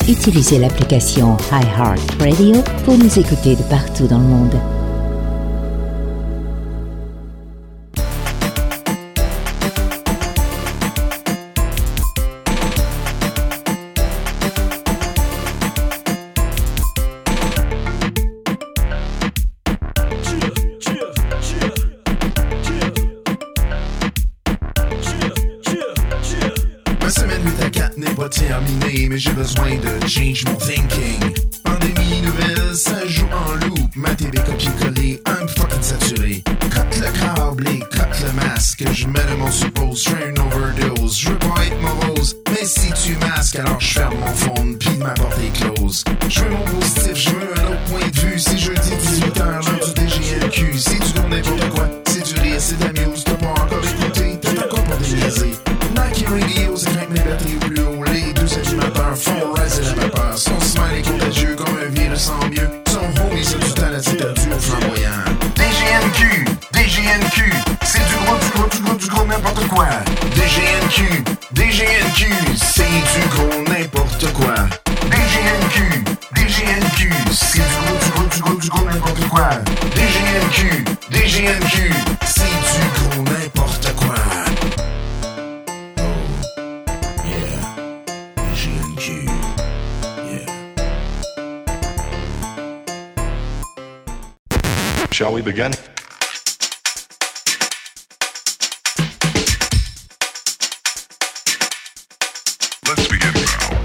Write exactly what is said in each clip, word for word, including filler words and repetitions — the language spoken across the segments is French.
utilisez l'application iHeartRadio pour nous écouter de partout dans le monde. Terminé, mais j'ai besoin de change mon thinking. Pandémie nouvelle, ça joue en loop. Ma T V copier-coller, un fucking saturé. Cote le câble et cote le masque. Je mets le mon suppose, je fais une overdose. Je veux pas être morose, mais si tu masques, alors je ferme mon phone, pis ma porte est close. Je veux mon positif, je veux un autre point de vue. Si jeudi dix-huit heures, l'heure du D G N Q. C'est du gros n'importe quoi, c'est du rire, c'est de la muse. T'as pas encore écouté, t'as encore pas déniaisé. Nike Radio, c'est craint mes batteries au plus haut. Les deux animateurs font rise et la vapeur. Son smile est contagieux comme un virus sans mieux. Son homie, c'est du talent, c'est perdu au flamboyant. D G N Q, D G N Q, c'est du gros, du gros, du gros, du gros n'importe quoi. D G N Q, D G N Q, c'est du gros n'importe quoi. D G N Q, D G N Q, c'est du gros, du gros, du gros, du gros n'importe quoi. D G N Q, D G N Q, c'est du gros n'importe quoi. Shall we begin? Let's begin now.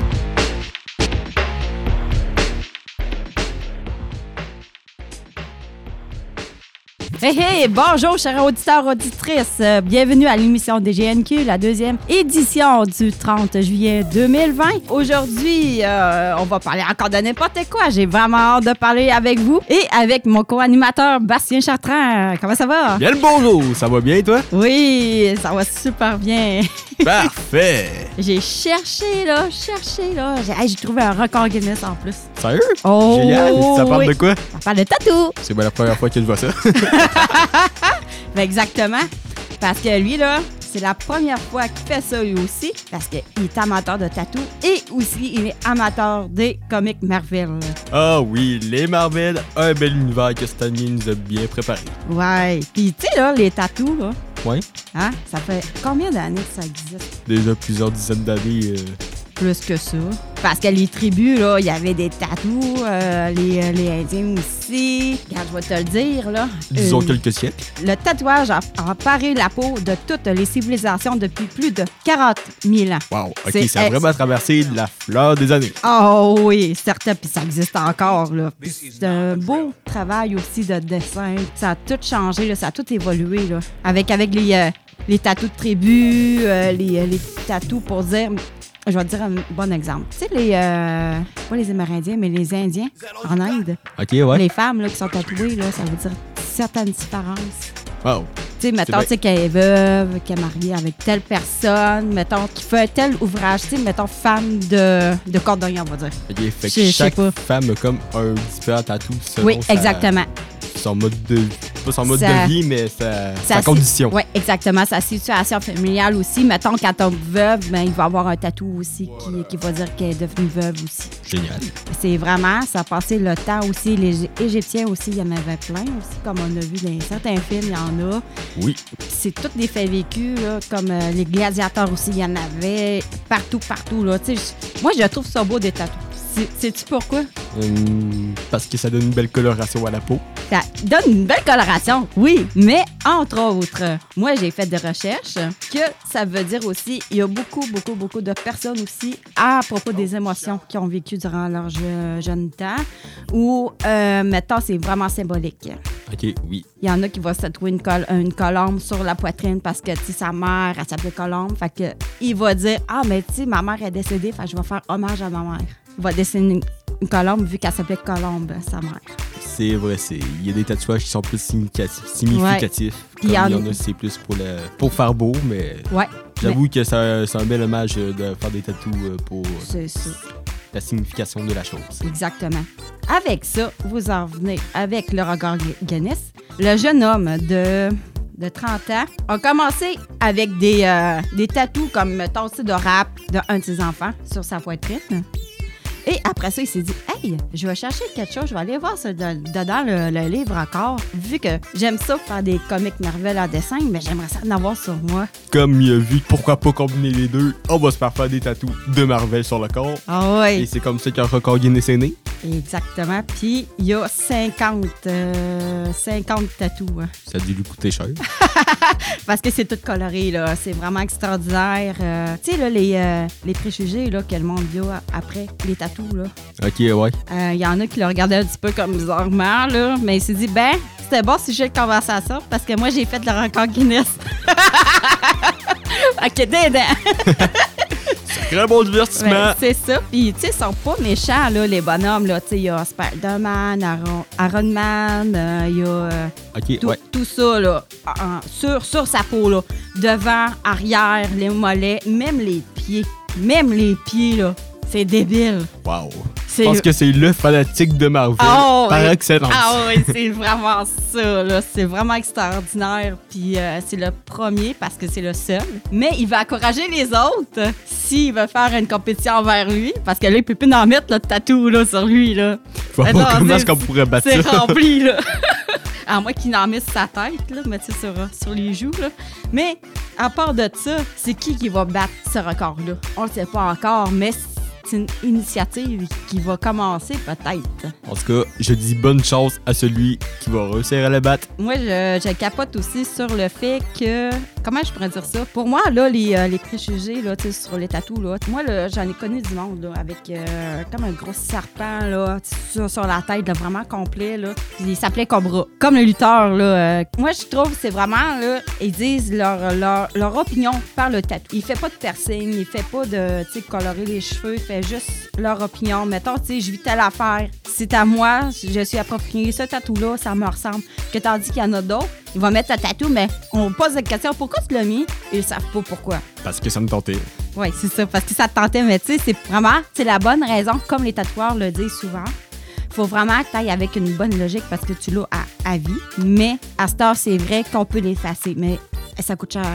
Hey hey, bonjour chers auditeurs, auditrices. Euh, bienvenue à l'émission D G N Q, la deuxième édition du trente juillet deux mille vingt. Aujourd'hui, euh, on va parler encore de n'importe quoi. J'ai vraiment hâte de parler avec vous et avec mon co-animateur Bastien Chartrand. Comment ça va? Bien le bonjour, ça va bien toi? Oui, ça va super bien. Parfait! J'ai cherché là, cherché là. J'ai, hey, j'ai trouvé un record Guinness en plus. Sérieux? Oh! Génial! Ça parle oui. de quoi? Ça parle de tatou! C'est pas la première fois que je vois ça. Ben exactement. Parce que lui, là, c'est la première fois qu'il fait ça lui aussi. Parce qu'il est amateur de tatou et aussi il est amateur des comics Marvel. Ah oui, les Marvel, un bel univers que cette année nous a bien préparé. Ouais. Puis tu sais, là, les tatous, là, Ouais. hein, ça fait combien d'années que ça existe? Déjà plusieurs dizaines d'années. Euh... Plus que ça. Parce que les tribus, là, il y avait des tatous, euh, les, les Indiens aussi. Regarde, je vais te le dire, là. Disons Euh, quelques siècles. Le tatouage a emparé la peau de toutes les civilisations depuis plus de quarante mille ans. Wow, ok, C'est ça a ex- vraiment traversé la fleur des années. Oh oui, certain, puis ça existe encore, là. Puis c'est un beau travail aussi de dessin. Ça a tout changé, là, ça a tout évolué, là. Avec, avec les, euh, les tatous de tribu, euh, les, les tatous pour dire... Je vais te dire un bon exemple. Tu sais, les... Euh, pas les Amérindiens, mais les Indiens en Inde. Ok, ouais. Les femmes là, qui sont tatouées, là, ça veut dire certaines différences. Wow. Tu sais, mettons, bien. tu sais, qu'elle est veuve, qu'elle est mariée avec telle personne, mettons, qui fait tel ouvrage, tu sais, mettons, femme de, de cordonnier, on va dire. Ok, fait Je- que je sais chaque pas. femme a comme un différent tatou selon Oui, sa- exactement. son mode de... Pas son mode Ça- de vie, mais sa, Sa sa condition. Oui, exactement. Sa situation familiale aussi. Mettons, quand on est veuve, ben, il va avoir un tatou aussi qui, qui va dire qu'elle est devenue veuve aussi. Génial. C'est vraiment, ça a passé le temps aussi. Les Égyptiens aussi, il y en avait plein aussi, comme on a vu dans certains films, il y en a. Oui. Puis c'est tous des faits vécus, là, comme euh, les gladiateurs aussi, il y en avait partout, partout. Là. Tu sais, je- moi, je trouve ça beau des tatous. C'est- Sais-tu pourquoi? Hum, parce que ça donne une belle coloration à la peau. Ça donne une belle coloration, oui, mais entre autres, moi, j'ai fait des recherches que ça veut dire aussi, il y a beaucoup, beaucoup, beaucoup de personnes aussi à propos des émotions qu'ils ont vécues durant leur je- jeune temps ou, euh, mettons, c'est vraiment symbolique. Ok, oui. Il y en a qui vont se tatouer une, col- une colombe sur la poitrine parce que, tu sais, sa mère, elle s'appelait Colombe. Fait que, il va dire, ah, mais tu sais, ma mère est décédée, fait que je vais faire hommage à ma mère. Il va dessiner une, une colombe vu qu'elle s'appelait Colombe, sa mère. C'est vrai, c'est il y a des tatouages qui sont plus significatifs. significatifs. Puis Comme il y en- il y en a, c'est plus pour, le, pour faire beau, mais Ouais. j'avoue que ça- c'est un bel hommage euh, de faire des tatous euh, pour C'est ça. la signification de la chose. Exactement. Avec ça, vous en venez avec le regard Gu- Guinness. Le jeune homme de, de trente ans a commencé avec des, euh, des tatous comme, mettons, tu sais, de rap d'un de ses enfants sur sa poitrine. Et après ça, il s'est dit, hey, je vais chercher quelque chose, je vais aller voir ça de- dedans le, le livre encore. Vu que j'aime ça faire des comics Marvel en dessin, mais j'aimerais ça en avoir sur moi. Comme il a vu, pourquoi pas combiner les deux, on va se faire faire des tatous de Marvel sur le corps. Ah ouais. Et c'est comme ça qu'un record Guinness est né. Exactement. Puis il y a cinquante, euh, cinquante tatous. Hein. Ça a dû lui coûter cher. Parce que c'est tout coloré, là. C'est vraiment extraordinaire. Euh, tu sais, là, les, euh, les préjugés là, que le monde a après les tatous, là. Ok, ouais. Il y en a qui le regardaient un petit peu comme bizarrement, là. Mais il s'est dit, ben, c'était bon si j'ai de conversation parce que moi, j'ai fait le record Guinness. Ok, dedans. Très bon divertissement. Ouais, c'est ça. Puis, tu sais, ils sont pas méchants, là, les bonhommes, là. Tu sais, il y a Spider-Man, Iron, Iron Man, il euh, y a euh, Ok, tout, ouais. tout ça, là, en- sur, sur sa peau, là. Devant, arrière, les mollets, même les pieds. Même les pieds, là. C'est débile. Wow. C'est- Je pense que c'est le fanatique de Marvel. Ah, par ouais. excellence. Ah oui, c'est vraiment ça, là. C'est vraiment extraordinaire. Puis euh, c'est le premier parce que c'est le seul. Mais il va encourager les autres euh, s'il veut faire une compétition envers lui. Parce que là, il peut plus en mettre, là, de tatou, là, sur lui, là. Je vois Mais pas non, comment c'est- est-ce qu'on pourrait battre C'est ça. rempli, là. À moins qu'il en mette sur sa tête, là, mais tu sais, sur, sur les joues, là. Mais, à part de ça, c'est qui qui va battre ce record-là? On le sait pas encore, mais c'est une initiative qui va commencer peut-être. En tout cas, je dis bonne chance à celui qui va réussir à le battre. Moi, je, je capote aussi sur le fait que... Comment je pourrais dire ça? Pour moi, là, les, euh, les préjugés, là, tu sais, sur les tatous, là, moi, là, j'en ai connu du monde, là, avec euh, comme un gros serpent, là, sur, sur la tête, là, vraiment complet, là. Puis il s'appelait Cobra. Comme le lutteur, là. euh, moi, je trouve que c'est vraiment, là, ils disent leur, leur, leur opinion par le tatou. Il fait pas de piercing, il fait pas de, tu sais, colorer les cheveux, il fait juste leur opinion. Mettons, tu sais, je vis telle affaire. C'est à moi, je suis approprié ce tatou-là, ça me ressemble. Que tandis qu'il y en a d'autres, ils vont mettre le tatou, mais on pose la question, pourquoi tu l'as mis? Ils ne savent pas pourquoi. Parce que ça me tentait. Oui, c'est ça, parce que ça te tentait, mais tu sais, c'est vraiment, c'est la bonne raison, comme les tatoueurs le disent souvent. Faut vraiment que tu ailles avec une bonne logique parce que tu l'as à, à vie. Mais à cette heure, c'est vrai qu'on peut l'effacer, mais ça coûte cher.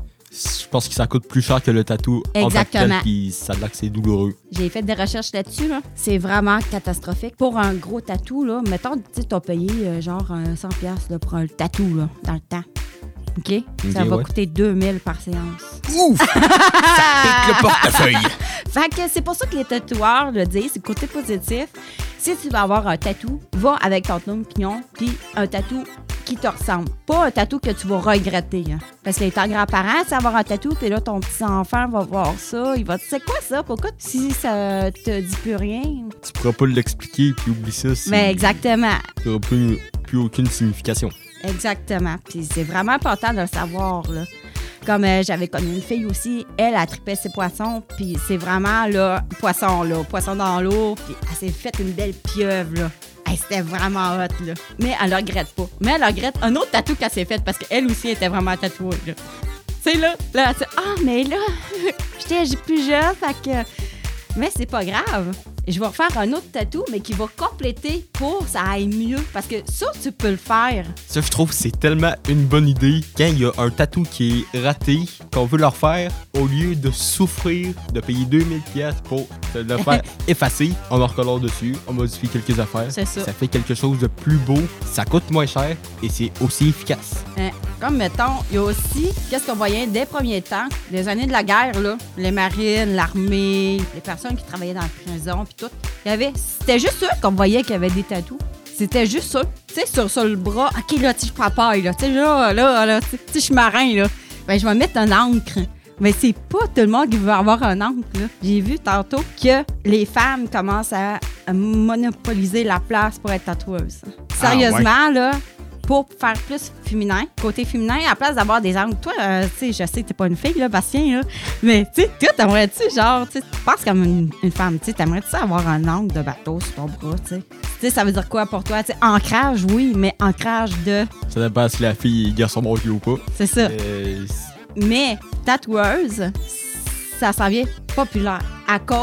Je pense que ça coûte plus cher que le tatou en tant que Exactement. tel, puis ça a l'air que c'est douloureux. J'ai fait des recherches là-dessus, là. C'est vraiment catastrophique. Pour un gros tatou, là, mettons, tu sais, t'as payé euh, genre euh, cent dollars là, pour un tatou, là, dans le temps. OK? Ça Ok, va ouais. coûter deux mille par séance. Ouf! Ça pique le portefeuille. Fait que c'est pour ça que les tatoueurs le disent, c'est le côté positif. Si tu vas avoir un tatou, va avec ton opinion, puis un tatou qui te ressemble. Pas un tatou que tu vas regretter. Hein. Parce que ton grand-parent, c'est avoir un tatou, puis là, ton petit-enfant va voir ça. Il va te dire, c'est quoi ça? Pourquoi? Si ça te dit plus rien. Tu pourras pas l'expliquer, puis oublie ça. Si Mais exactement. ça n'aura plus, plus aucune signification. Exactement. Puis c'est vraiment important de le savoir, là. Comme euh, j'avais connu une fille aussi, elle a trippé ses poissons, puis c'est vraiment, là, poisson, là, poisson dans l'eau, puis elle s'est faite une belle pieuvre, là. Hey, c'était vraiment hot, là. Mais elle regrette pas. Mais elle regrette un autre tatou qu'elle s'est fait parce qu'elle aussi était vraiment tatouée, là. Tu sais, là, là, elle dit, ah, mais là, j'étais plus jeune, fait que... Mais c'est pas grave. Je vais refaire un autre tatou, mais qui va compléter pour que ça aille mieux. Parce que ça, tu peux le faire. Ça, je trouve que c'est tellement une bonne idée quand il y a un tatou qui est raté, qu'on veut le refaire, au lieu de souffrir, de payer deux mille dollars pour se le faire effacer, on en recolore dessus, on modifie quelques affaires. C'est ça. Ça fait quelque chose de plus beau, ça coûte moins cher et c'est aussi efficace. Hein, comme, mettons, il y a aussi, qu'est-ce qu'on voyait des premiers temps, des années de la guerre, là, les marines, l'armée, les personnes qui travaillaient dans la prison, puis tout. Il y avait, c'était juste eux qu'on voyait qu'il y avait des tatous. C'était juste eux. Tu sais, sur, sur le bras, OK, là, tu sais, je prends paille, là. Tu sais, là, là, là, tu sais, je suis marin, là. Ben, je vais mettre un encre. Mais c'est pas tout le monde qui veut avoir un encre, là. J'ai vu tantôt que les femmes commencent à, à monopoliser la place pour être tatoueuses. Sérieusement, là, pour faire plus féminin, côté féminin, à la place d'avoir des angles. Toi, euh, tu sais, je sais que t'es pas une fille, là, Bastien, là, mais tu sais, toi, t'aimerais-tu, genre, tu sais, tu penses comme une, une femme, tu sais, t'aimerais-tu avoir un angle de bateau sur ton bras, tu sais? Tu sais, ça veut dire quoi pour toi? Tu sais, ancrage, oui, mais ancrage de... Ça dépend si la fille est garçon bon ou pas. C'est ça. Euh, Mais tatoueuse, ça s'en vient populaire à cause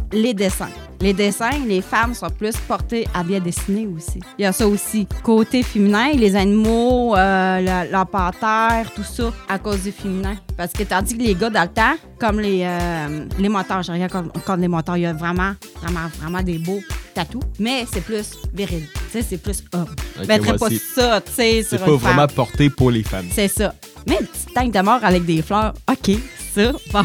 les dessins. Les dessins, les femmes sont plus portées à bien dessiner aussi. Il y a ça aussi. Côté féminin, les animaux, euh, la, la panthère, tout ça, à cause du féminin. Parce que tandis que les gars, dans le temps, comme les, euh, les motards, j'ai rien contre, contre les motards, il y a vraiment, vraiment, vraiment des beaux tatous, mais c'est plus viril. Tu sais, c'est plus homme. Okay, Je mettrais ouais, pas c'est- ça, tu sais, sur C'est une pas femme. vraiment porté pour les femmes. C'est ça. Mais une petite tank de mort avec des fleurs, OK, ça, bon.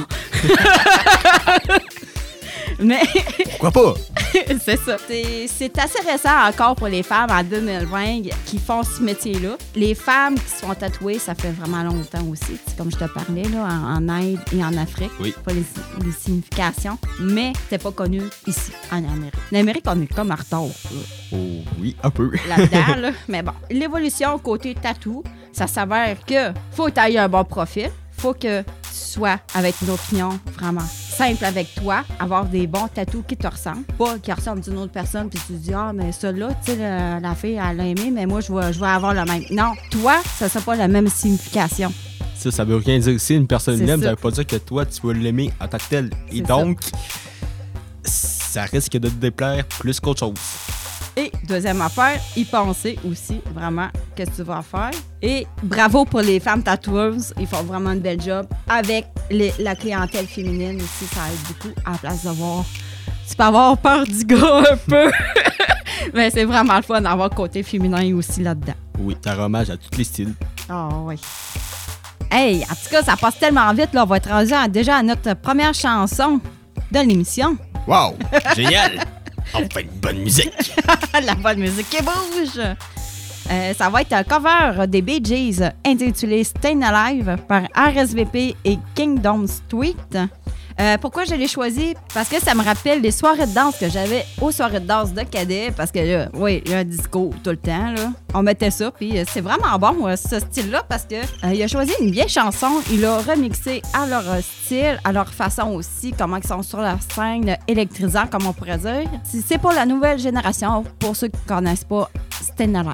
Mais Pourquoi pas? c'est ça. C'est, c'est assez récent encore pour les femmes en deux mille vingt qui font ce métier-là. Les femmes qui se font tatouer, ça fait vraiment longtemps aussi. C'est comme je te parlais, là, en, en Inde et en Afrique. Oui. Pas les, les significations, mais c'est pas connu ici, en Amérique. En Amérique, on est comme en retard là, Oh oui, un peu. là-dedans. là. Mais bon, l'évolution côté tatou, ça s'avère que faut que tu aies un bon profil. Faut que tu sois avec une opinion vraiment simple avec toi, avoir des bons tatous qui te ressemblent. Pas qui ressemblent d'une autre personne, puis tu te dis, ah, mais ça là, tu sais, la, la fille, elle l'a aimé, mais moi, je vais, je vais avoir le même. Non, toi, ça ne pas la même signification. Ça, ça veut rien dire. Si une personne C'est l'aime, ça. ça veut pas dire que toi, tu vas l'aimer en tant que tel. Et C'est donc, ça risque de te déplaire plus qu'autre chose. Et deuxième affaire, y penser aussi vraiment qu'est-ce que tu vas faire. Et bravo pour les femmes tatoueuses, ils font vraiment une belle job. Avec les- la clientèle féminine aussi, ça aide beaucoup à la place de voir. Tu peux avoir peur du gars un peu. Mais c'est vraiment le fun d'avoir côté féminin aussi là-dedans. Oui, t'as hommage à tous les styles. Ah oui. Hey, en tout cas, ça passe tellement vite. Là, on va être rendu à- déjà à notre première chanson de l'émission. Wow! Génial! Enfin, une bonne musique! La bonne musique qui bouge! Euh, ça va être un cover des Bee Gees intitulé Stayin' Alive par R S V P et Kingdom Street. Euh, pourquoi je l'ai choisi? Parce que ça me rappelle les soirées de danse que j'avais aux soirées de danse de cadet. Parce que là, oui, il y a un disco tout le temps. Là. On mettait ça, puis euh, c'est vraiment bon, euh, ce style-là, parce que euh, il a choisi une vieille chanson. Il l'a remixé à leur euh, style, à leur façon aussi, comment ils sont sur la scène, euh, électrisant, comme on pourrait dire. C'est c'est pour la nouvelle génération, pour ceux qui ne connaissent pas Stayin' Alive.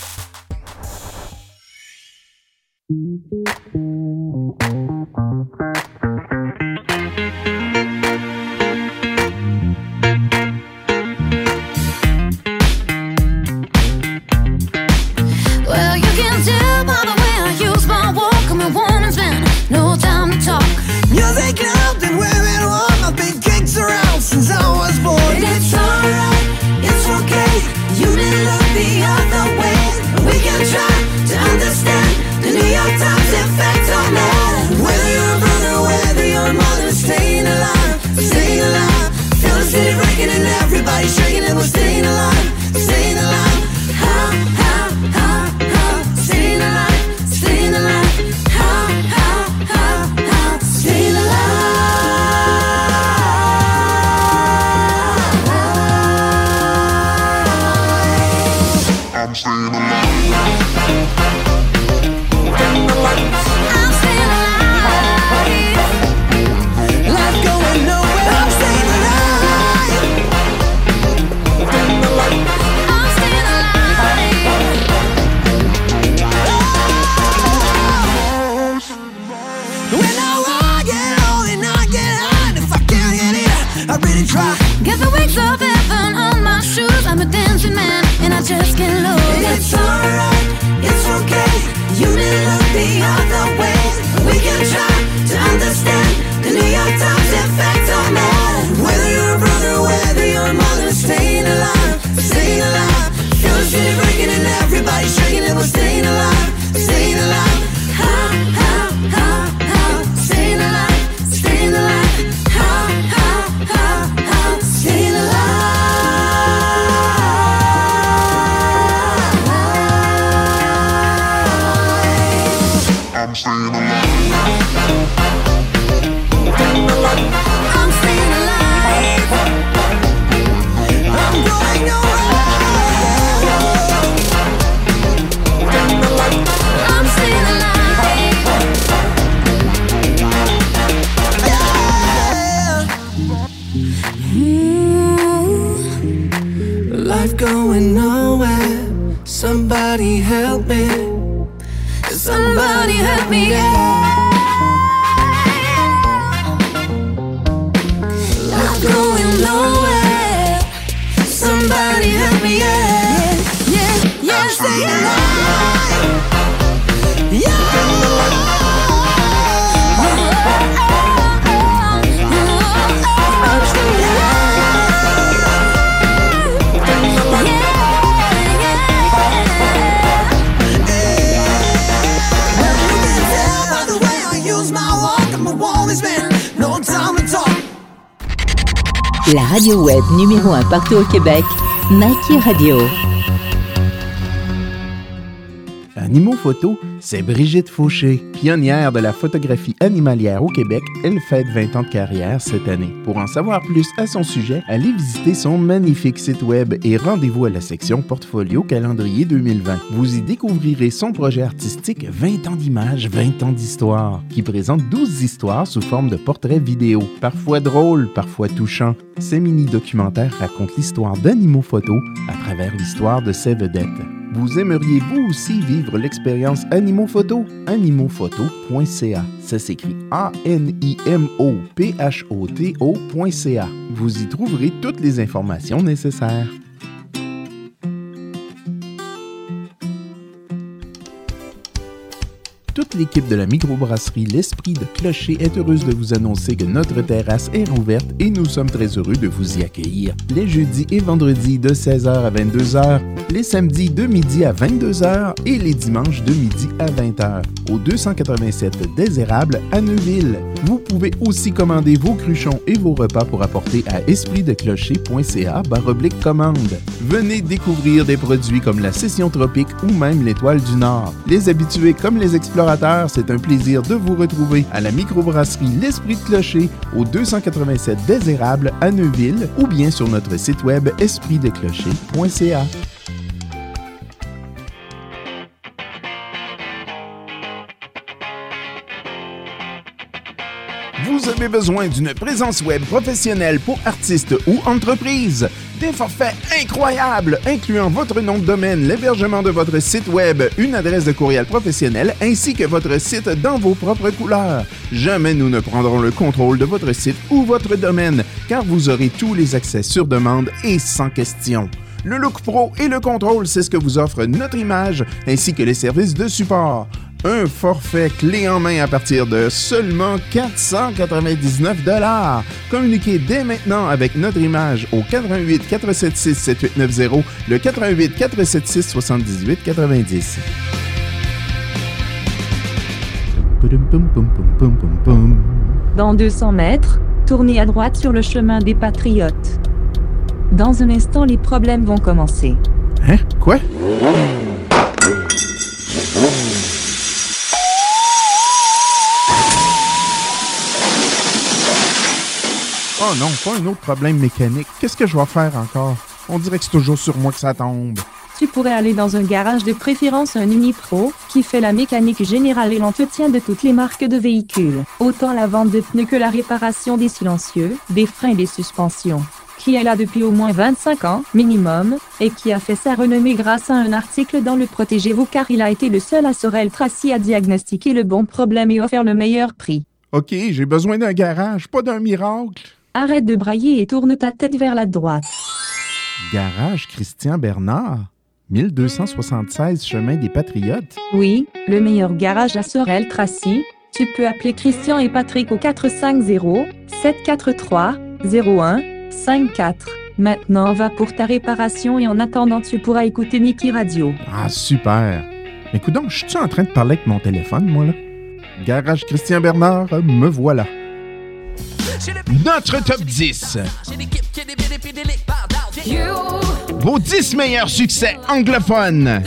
Well, you can tell by the way I use my walk. I'm a woman's man, no time to talk. Music loud and wearing warm. I've been kicked around since I was born. And it's alright, it's okay. You may look the other way. We can try to understand the New York Times effect on man. Whether you're a brother, whether you're a mother, staying alive, staying alive. Feel the city breaking and everybody shaking and we're staying alive, staying alive. How, how, how, how, staying alive, staying alive. How, how, how, how, staying alive. I'm staying alive. I'm staying alive. Life going nowhere. I'm staying alive. I'm staying alive. When I get old and I get high, and if I can't get it, I really try. Get the wings of heaven on my shoes. I'm a dancing man, and I just can't lose. And it's alright, it's okay. You may look the other way. We can try to understand the New York Times effect on man. Whether you're a brother, whether you're a mother, staying alive, staying alive. Feel the city breaking and everybody shaking and we're staying alive, staying alive. How, how, how, how, staying alive, staying alive. How, how, how, how, staying alive. I'm staying alive. I'm staying alive. I'm going nowhere. I'm staying alive. Life going nowhere. Somebody help me. Somebody help me. Life going nowhere. Somebody help me, yeah, yeah, yeah, say it loud. Yeah. La radio web numéro un partout au Québec, Nike Radio. Animaux Photo, c'est Brigitte Fauché, pionnière de la photographie animalière au Québec. Elle fête vingt ans de carrière cette année. Pour en savoir plus à son sujet, allez visiter son magnifique site web et rendez-vous à la section Portfolio Calendrier deux mille vingt. Vous y découvrirez son projet artistique vingt ans d'images, vingt ans d'histoire, qui présente douze histoires sous forme de portraits vidéo, parfois drôles, parfois touchants. Ces mini-documentaires racontent l'histoire d'Animaux Photo à travers l'histoire de ses vedettes. Vous aimeriez vous aussi vivre l'expérience Animaux Photo? animaux photo point c a. Ça s'écrit A N I M O P H O T O point c a. Vous y trouverez toutes les informations nécessaires. Toute l'équipe de la microbrasserie L'Esprit de Clocher est heureuse de vous annoncer que notre terrasse est rouverte et nous sommes très heureux de vous y accueillir. Les jeudis et vendredis de seize heures à vingt-deux heures, les samedis de midi à vingt-deux heures et les dimanches de midi à vingt heures. Au deux cent quatre-vingt-sept des Érables à Neuville. Vous pouvez aussi commander vos cruchons et vos repas pour apporter à esprit de clocher point c a barre oblique commande. Venez découvrir des produits comme la Session Tropique ou même l'Étoile du Nord. Les habitués comme les explorateurs, c'est un plaisir de vous retrouver à la microbrasserie L'Esprit de Clocher au deux cent quatre-vingt-sept des Érables à Neuville ou bien sur notre site web esprit de clocher point c a. Vous avez besoin d'une présence web professionnelle pour artistes ou entreprises? Des forfaits incroyables, incluant votre nom de domaine, l'hébergement de votre site web, une adresse de courriel professionnelle, ainsi que votre site dans vos propres couleurs. Jamais nous ne prendrons le contrôle de votre site ou votre domaine, car vous aurez tous les accès sur demande et sans question. Le Look Pro et le contrôle, c'est ce que vous offre notre image, ainsi que les services de support. Un forfait clé en main à partir de seulement quatre cent quatre-vingt-dix-neuf dollars. Communiquez dès maintenant avec notre image au quatre un huit, quatre sept six, sept huit neuf zéro, le quatre un huit, quatre sept six, sept huit quatre-vingt-dix. Dans deux cents mètres, tournez à droite sur le chemin des Patriotes. Dans un instant, les problèmes vont commencer. Hein? Quoi? Oh non, pas un autre problème mécanique. Qu'est-ce que je vais faire encore? On dirait que c'est toujours sur moi que ça tombe. Tu pourrais aller dans un garage, de préférence un Unipro, qui fait la mécanique générale et l'entretien de toutes les marques de véhicules. Autant la vente de pneus que la réparation des silencieux, des freins et des suspensions. Qui est là depuis au moins vingt-cinq ans, minimum, et qui a fait sa renommée grâce à un article dans le Protégez-vous car il a été le seul à Sorel Tracy à diagnostiquer le bon problème et offert le meilleur prix. OK, j'ai besoin d'un garage, pas d'un miracle. Arrête de brailler et tourne ta tête vers la droite. Garage Christian Bernard, mille deux cent soixante-seize chemin des Patriotes. Oui, le meilleur garage à Sorel Tracy. Tu peux appeler Christian et Patrick au quatre cinq zéro, sept quatre trois, zéro un cinq quatre. Maintenant, va pour ta réparation et en attendant, tu pourras écouter Niki Radio. Ah, super. Écoute donc, je suis en train de parler avec mon téléphone, moi, là? Garage Christian Bernard, me voilà. Notre top dix. Vos dix meilleurs succès anglophones.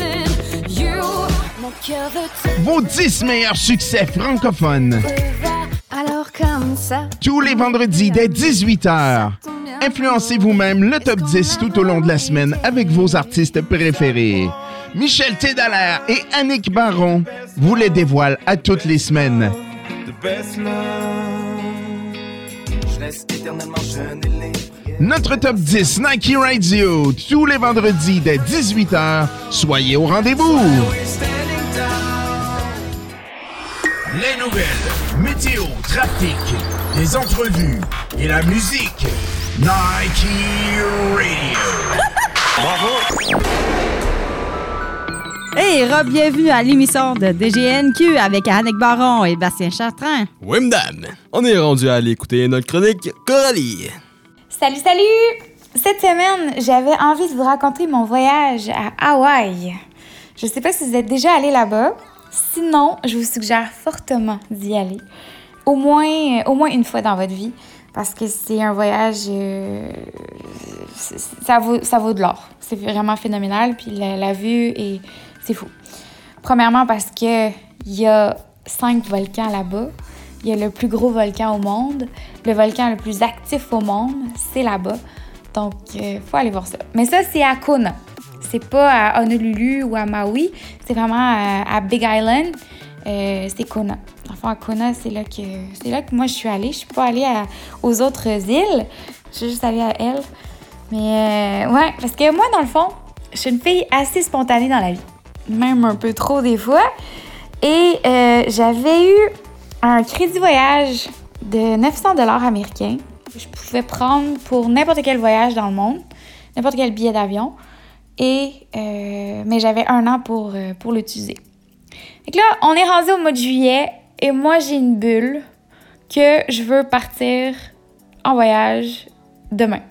Vos dix meilleurs succès francophones. Alors comme ça. Tous les vendredis dès dix-huit heures. Influencez vous-même le top dix tout au long de la semaine avec vos artistes préférés. Michel Tédalaire et Annick Baron vous les dévoilent à toutes les semaines. Notre top dix Nike Radio, tous les vendredis dès dix-huit heures. Soyez au rendez-vous. Les nouvelles, météo, trafic, les entrevues et la musique. Nike Radio. Hey, re-bienvenue à l'émission de D G N Q avec Annick Baron et Bastien Chartrand. Oui, madame. On est rendu à aller écouter notre chronique Coralie. Salut, salut! Cette semaine, j'avais envie de vous raconter mon voyage à Hawaï. Je sais pas si vous êtes déjà allé là-bas. Sinon, je vous suggère fortement d'y aller. Au moins, au moins une fois dans votre vie. Parce que c'est un voyage... Euh, ça, vaut, ça vaut de l'or. C'est vraiment phénoménal. Puis la, la vue, est, c'est fou. Premièrement, parce qu'il y a cinq volcans là-bas. Il y a le plus gros volcan au monde. Le volcan le plus actif au monde, c'est là-bas. Donc, il euh, faut aller voir ça. Mais ça, c'est à Kona. C'est pas à Honolulu ou à Maui. C'est vraiment à, à Big Island. Euh, c'est Kona. Enfin, à Kona, c'est là que c'est là que moi, je suis allée. Je suis pas allée à, aux autres îles. Je suis juste allée à elle. Mais, euh, ouais, parce que moi, dans le fond, je suis une fille assez spontanée dans la vie. Même un peu trop, des fois. Et euh, j'avais eu un crédit voyage de neuf cents dollars américains. Je pouvais prendre pour n'importe quel voyage dans le monde, n'importe quel billet d'avion. Et, euh, mais j'avais un an pour, euh, pour l'utiliser. Fait que là, on est rendu au mois de juillet et moi, j'ai une bulle que je veux partir en voyage demain.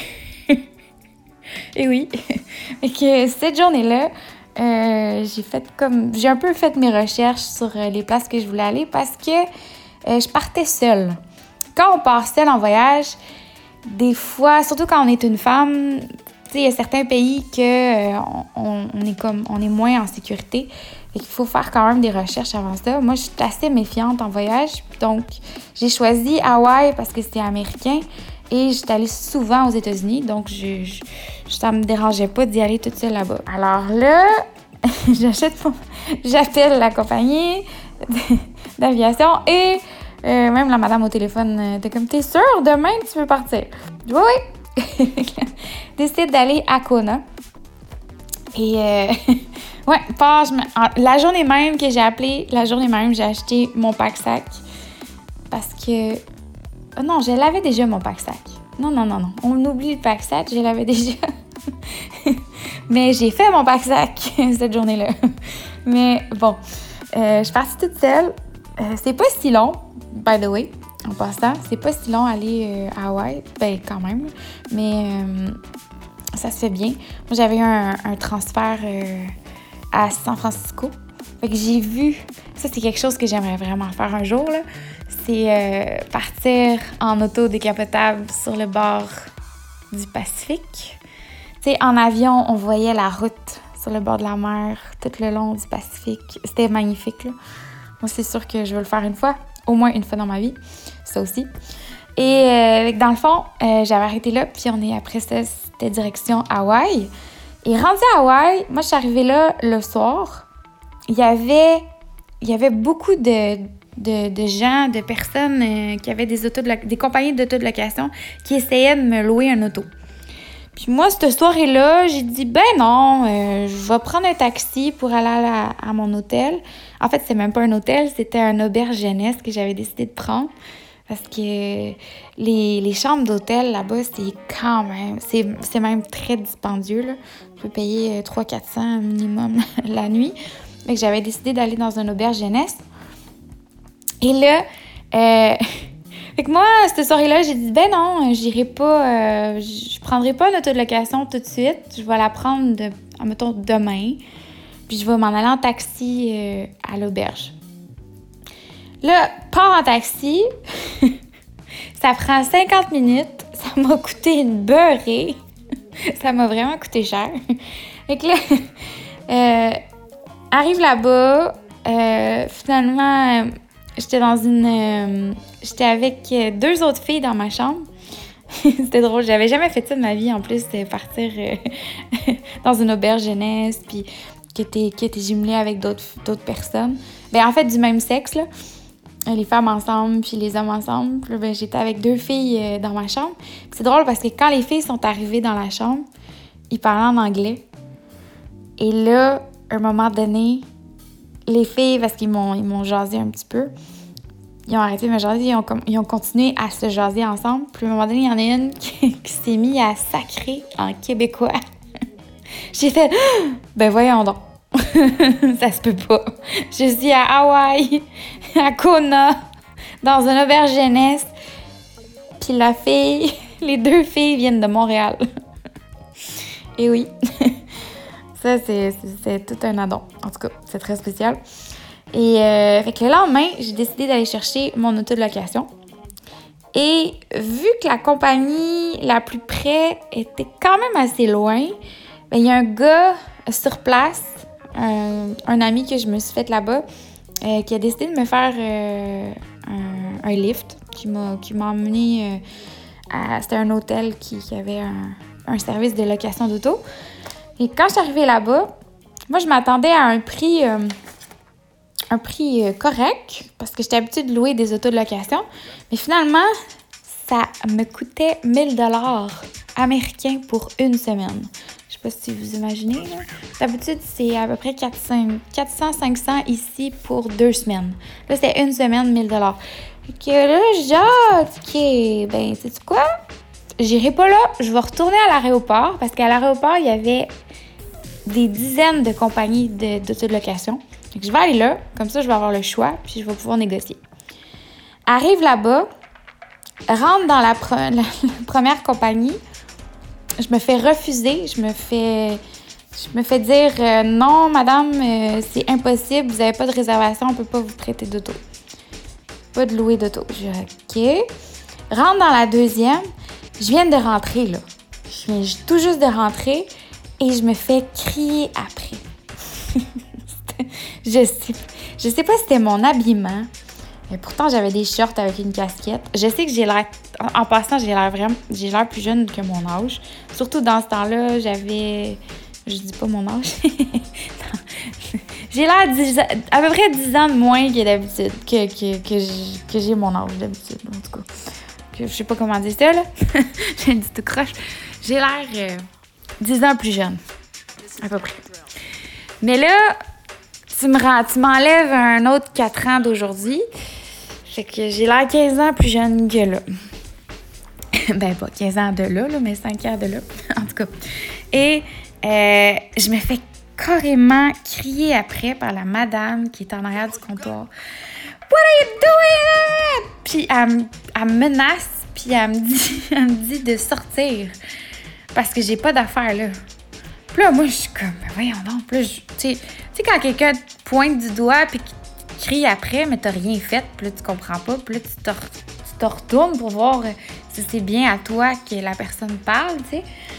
Et oui. Fait que cette journée-là, euh, j'ai fait comme... J'ai un peu fait mes recherches sur les places que je voulais aller parce que euh, je partais seule. Quand on part seul en voyage, des fois, surtout quand on est une femme, tu sais, il y a certains pays que euh, on, on est comme, on est moins en sécurité. Fait qu'il faut faire quand même des recherches avant ça. Moi, je suis assez méfiante en voyage, donc j'ai choisi Hawaï parce que c'était américain et j'étais allée souvent aux États-Unis, donc je, je, ça me dérangeait pas d'y aller toute seule là-bas. Alors là, j'achète mon, j'appelle la compagnie d'aviation et Euh, même la madame au téléphone euh, était comme, t'es sûre, demain tu veux partir? Je dis, oui, oui. Décide d'aller à Kona. Et, euh, ouais, pas, je me... la journée même que j'ai appelé, la journée même, j'ai acheté mon pack-sac. Parce que. Oh non, je l'avais déjà, mon pack-sac. Non, non, non, non. On oublie le pack-sac, je l'avais déjà. Mais j'ai fait mon pack-sac cette journée-là. Mais bon, euh, je suis partie toute seule. Euh, c'est pas si long, by the way, en passant. C'est pas si long aller euh, à Hawaï. Ben, quand même. Mais euh, ça se fait bien. Moi, j'avais eu un, un transfert euh, à San Francisco. Fait que j'ai vu... Ça, c'est quelque chose que j'aimerais vraiment faire un jour, là. C'est euh, partir en auto décapotable sur le bord du Pacifique. Tu sais, en avion, on voyait la route sur le bord de la mer tout le long du Pacifique. C'était magnifique, là. Moi, c'est sûr que je veux le faire une fois, au moins une fois dans ma vie, ça aussi. Et euh, dans le fond, euh, j'avais arrêté là, puis on est après ça, c'était direction Hawaï. Et rendu à Hawaï, moi, je suis arrivée là le soir. Il y avait, il y avait beaucoup de, de, de gens, de personnes euh, qui avaient des autos de lo- des compagnies d'auto de location qui essayaient de me louer un auto. Puis moi, cette soirée-là, j'ai dit, ben non, euh, je vais prendre un taxi pour aller à, la, à mon hôtel. En fait, c'est même pas un hôtel, c'était un auberge jeunesse que j'avais décidé de prendre. Parce que les, les chambres d'hôtel là-bas, c'est quand même, c'est, c'est même très dispendieux, là. Tu peux payer trois cents à quatre cents minimum la nuit. Fait que j'avais décidé d'aller dans un auberge jeunesse. Et là, euh, fait que moi, cette soirée-là, j'ai dit, ben non, j'irai pas, euh, je prendrai pas une auto de location tout de suite. Je vais la prendre, de, mettons, demain. Puis je vais m'en aller en taxi euh, à l'auberge. Là, pars en taxi. Ça prend cinquante minutes. Ça m'a coûté une beurrée. Ça m'a vraiment coûté cher. Fait que là, euh, arrive là-bas. Euh, finalement, euh, j'étais dans une... Euh, j'étais avec deux autres filles dans ma chambre. C'était drôle. J'avais jamais fait ça de ma vie, en plus, de partir euh, dans une auberge jeunesse, puis que t'es, que t'es jumelée avec d'autres, d'autres personnes. Ben, en fait, du même sexe, là. Les femmes ensemble, puis les hommes ensemble. Puis, ben, j'étais avec deux filles euh, dans ma chambre. Puis c'est drôle parce que quand les filles sont arrivées dans la chambre, ils parlaient en anglais. Et là, à un moment donné, les filles, parce qu'ils m'ont, ils m'ont jasé un petit peu, ils ont arrêté de me jaser, ils ont, ils ont continué à se jaser ensemble. Puis à un moment donné, il y en a une qui, qui s'est mise à sacrer en québécois. J'ai fait « Ben voyons donc, ça se peut pas. Je suis à Hawaï, à Kona, dans une auberge jeunesse. Puis la fille, les deux filles viennent de Montréal. » Et oui, ça c'est, c'est, c'est tout un addon. En tout cas, c'est très spécial. Et euh, fait que le lendemain, j'ai décidé d'aller chercher mon auto de location. Et vu que la compagnie la plus près était quand même assez loin, ben, il y a un gars sur place, un, un ami que je me suis fait là-bas, euh, qui a décidé de me faire euh, un, un lift, qui m'a, qui m'a emmené euh, à... C'était un hôtel qui, qui avait un, un service de location d'auto. Et quand je suis arrivée là-bas, moi, je m'attendais à un prix... Euh, un prix euh, correct, parce que j'étais habituée de louer des autos de location. Mais finalement, ça me coûtait mille dollars américains pour une semaine. Je sais pas si vous imaginez, là. D'habitude, c'est à peu près quatre cents à cinq cents ici pour deux semaines. Là, c'était une semaine, mille dollars. Fait que là, je dis, ah, OK, ben, sais-tu quoi? J'irai pas là, je vais retourner à l'aéroport, parce qu'à l'aéroport, il y avait des dizaines de compagnies de, d'auto de location. Fait que je vais aller là, comme ça, je vais avoir le choix, puis je vais pouvoir négocier. Arrive là-bas, rentre dans la, pre- la première compagnie, je me fais refuser, je me fais, je me fais dire euh, non, madame, euh, c'est impossible, vous n'avez pas de réservation, on ne peut pas vous prêter d'auto. Pas de louer d'auto. Je dis OK. Rentre dans la deuxième, je viens de rentrer, là. Je viens tout juste de rentrer et je me fais crier après. Je sais, je sais pas si c'était mon habillement, mais pourtant j'avais des shorts avec une casquette. Je sais que j'ai l'air, en, en passant, j'ai l'air vraiment, j'ai l'air plus jeune que mon âge. Surtout dans ce temps-là, j'avais, je dis pas mon âge. J'ai l'air dix, à peu près dix ans de moins que d'habitude, que, que, que, j'ai, que j'ai mon âge d'habitude, en tout cas. Que, je sais pas comment dire ça, là. J'ai dit tout croche. J'ai l'air euh, dix ans plus jeune, à peu près. Mais là, tu me rends, tu m'enlèves un autre quatre ans d'aujourd'hui. Fait que j'ai l'air quinze ans plus jeune que là. Ben, pas quinze ans de là, là, mais cinq ans de là. En tout cas. Et euh, je me fais carrément crier après par la madame qui est en arrière du comptoir. « What are you doing? » Puis elle, elle me menace, puis elle me dit, elle me dit de sortir parce que j'ai pas d'affaires là. Puis là, moi, je suis comme, ben voyons donc. Puis là, tu sais, tu sais, quand quelqu'un te pointe du doigt puis qu'il crie après, mais t'as rien fait, puis là, tu comprends pas, puis là, tu te, tu te retournes pour voir si c'est bien à toi que la personne parle, tu sais.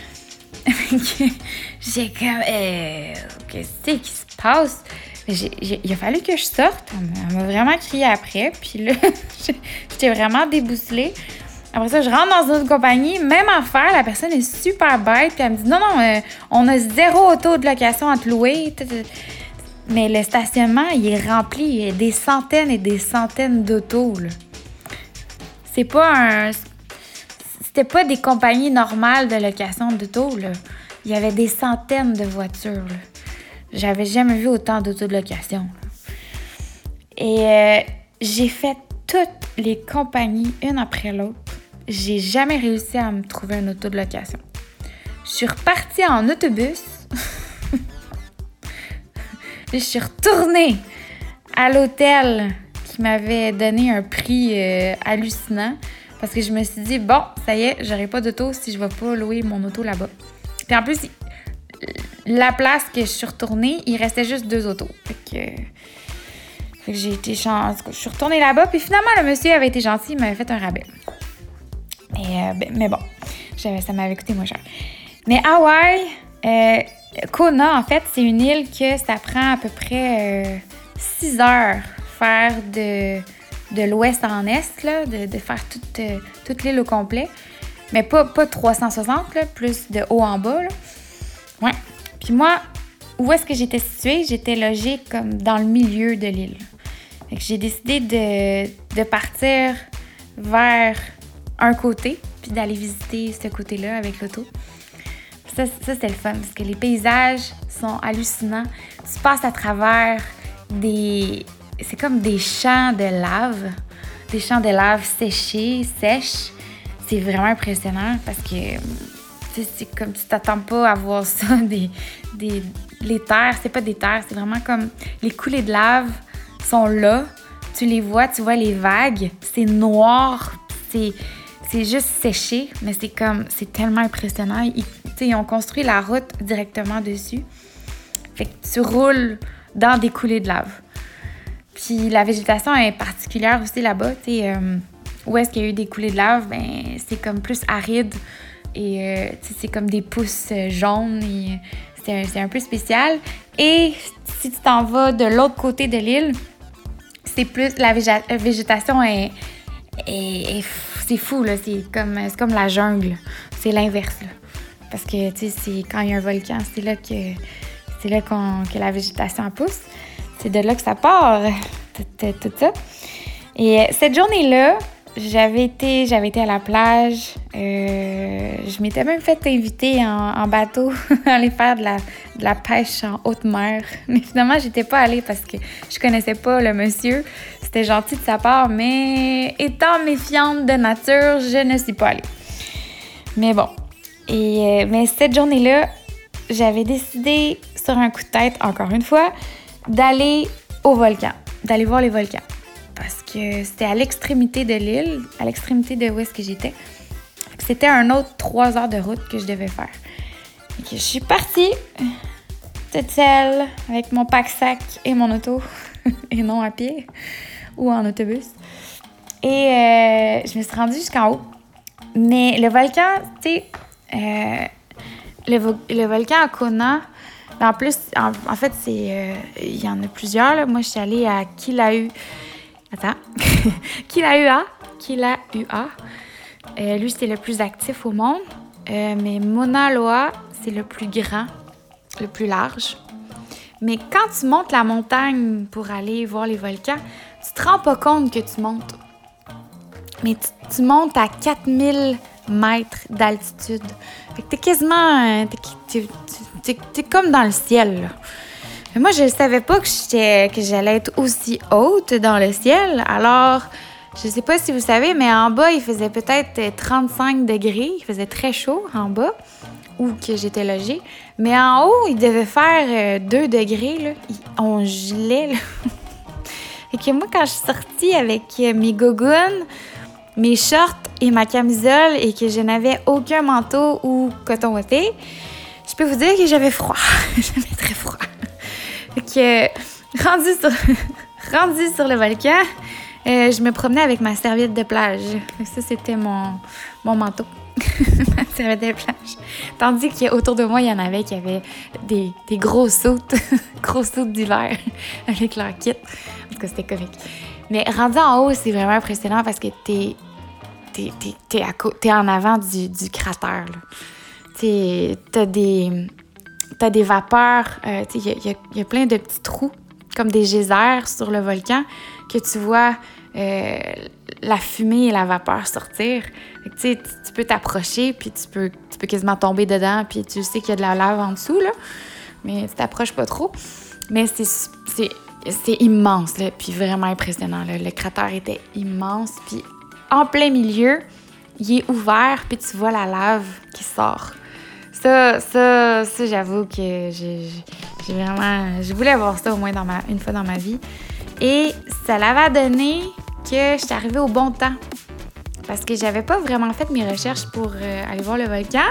J'ai comme, euh, qu'est-ce qui se passe? J'ai, j'ai, il a fallu que je sorte. Elle m'a vraiment crié après. Puis là, j'étais vraiment déboussolée. Après ça, je rentre dans une autre compagnie. Même affaire, la personne est super bête. Puis elle me dit, non, non, euh, on a zéro auto de location à te louer. Mais le stationnement, il est rempli. Il y a des centaines et des centaines d'autos, là. C'est pas un... C'était pas des compagnies normales de location d'auto, là. Il y avait des centaines de voitures, là. J'avais jamais vu autant d'autos de location. Et euh, j'ai fait toutes les compagnies, une après l'autre. J'ai jamais réussi à me trouver un auto de location. Je suis repartie en autobus. Je suis retournée à l'hôtel qui m'avait donné un prix euh, hallucinant. Parce que je me suis dit, bon, ça y est, j'aurai pas d'auto si je vais pas louer mon auto là-bas. Puis en plus, la place que je suis retournée, il restait juste deux autos. Fait que, fait que j'ai été chanceuse. Je suis retournée là-bas, puis finalement, le monsieur avait été gentil, il m'avait fait un rabais. Mais, euh, ben, mais bon, j'avais, ça m'avait coûté moins cher. Mais Hawaï, euh, Kona, en fait, c'est une île que ça prend à peu près euh, six heures faire de... de l'ouest en est, là, de, de faire toute, euh, toute l'île au complet. Mais pas, pas trois cent soixante, là, plus de haut en bas. Là. Ouais. Puis moi, où est-ce que j'étais située? J'étais logée comme dans le milieu de l'île. Fait que j'ai décidé de, de partir vers un côté, puis d'aller visiter ce côté-là avec l'auto. Ça, ça c'était le fun, parce que les paysages sont hallucinants. Tu passes à travers des... C'est comme des champs de lave. des champs de lave séchés, sèches. C'est vraiment impressionnant parce que c'est comme tu t'attends pas à voir ça, des, des, les terres, c'est pas des terres, c'est vraiment comme les coulées de lave sont là, tu les vois, tu vois les vagues, c'est noir, c'est, c'est juste séché, mais c'est comme, c'est tellement impressionnant. Ils, ils ont construit la route directement dessus, fait que tu roules dans des coulées de lave. Puis la végétation est particulière aussi là-bas, tu sais, euh, où est-ce qu'il y a eu des coulées de lave, ben c'est comme plus aride et euh, c'est comme des pousses jaunes et c'est un, c'est un peu spécial. Et si tu t'en vas de l'autre côté de l'île, c'est plus la végé- végétation est, est, est c'est fou là, c'est comme c'est comme la jungle, c'est l'inverse là. Parce que tu sais c'est quand il y a un volcan, c'est là que c'est là qu'on, que la végétation pousse. C'est de là que ça part, tout, tout ça. Et cette journée-là, j'avais été, j'avais été à la plage. Euh, je m'étais même fait inviter en, en bateau à aller faire de la, de la pêche en haute mer. Mais finalement, j'étais pas allée parce que je connaissais pas le monsieur. C'était gentil de sa part, mais étant méfiante de nature, je ne suis pas allée. Mais bon. Et, euh, mais cette journée-là, j'avais décidé, sur un coup de tête, encore une fois, d'aller au volcan, d'aller voir les volcans. Parce que c'était à l'extrémité de l'île, à l'extrémité de où est-ce que j'étais. C'était un autre trois heures de route que je devais faire. Donc, je suis partie, toute seule, avec mon pack-sac et mon auto, et non à pied ou en autobus. Et euh, je me suis rendue jusqu'en haut. Mais le volcan, tu sais, euh, le, vo- le volcan à Kona, en plus, en, en fait, c'est euh, il y en a plusieurs. Là. Moi, je suis allée à Kilauea. Attends. Kilauea. Kilauea. Euh, lui, c'est le plus actif au monde. Euh, mais Mauna Loa, c'est le plus grand, le plus large. Mais quand tu montes la montagne pour aller voir les volcans, tu te rends pas compte que tu montes. Mais tu, tu montes à quatre mille mètres d'altitude. Fait que t'es quasiment... T'es, t'es, t'es, t'es comme dans le ciel, là. Mais moi, je ne savais pas que, j'étais, que j'allais être aussi haute dans le ciel. Alors, je sais pas si vous savez, mais en bas, il faisait peut-être trente-cinq degrés. Il faisait très chaud en bas, où que j'étais logée. Mais en haut, il devait faire deux degrés, là. On gelait, là. Et que moi, quand je suis sortie avec mes gogoons, mes shorts et ma camisole et que je n'avais aucun manteau ou coton ouaté, je peux vous dire que j'avais froid. J'avais très froid. Fait que, rendue sur, rendue sur le volcan, euh, je me promenais avec ma serviette de plage. Ça, c'était mon, mon manteau. Ma serviette de plage. Tandis qu'autour de moi, il y en avait qui avaient des, des gros sautes, gros sautes d'hiver avec leur kit. En tout cas, c'était comique. Mais rendu en haut, c'est vraiment impressionnant parce que t'es, t'es, t'es, t'es, à co- t'es en avant du, du cratère. Là. T'es, t'as des... T'as des vapeurs, il euh, y, y, y a plein de petits trous, comme des geysers sur le volcan, que tu vois euh, la fumée et la vapeur sortir. Fait que, tu, tu peux t'approcher, puis tu peux, tu peux quasiment tomber dedans, puis tu sais qu'il y a de la lave en dessous, là, mais tu t'approches pas trop. Mais c'est, c'est, c'est immense, là, puis vraiment impressionnant. Là. Le cratère était immense, puis en plein milieu, il est ouvert, puis tu vois la lave qui sort. Ça, ça, ça, j'avoue que j'ai, j'ai vraiment... Je voulais avoir ça au moins dans ma, une fois dans ma vie. Et ça l'avait donné que j'étais arrivée au bon temps. Parce que j'avais pas vraiment fait mes recherches pour euh, aller voir le volcan.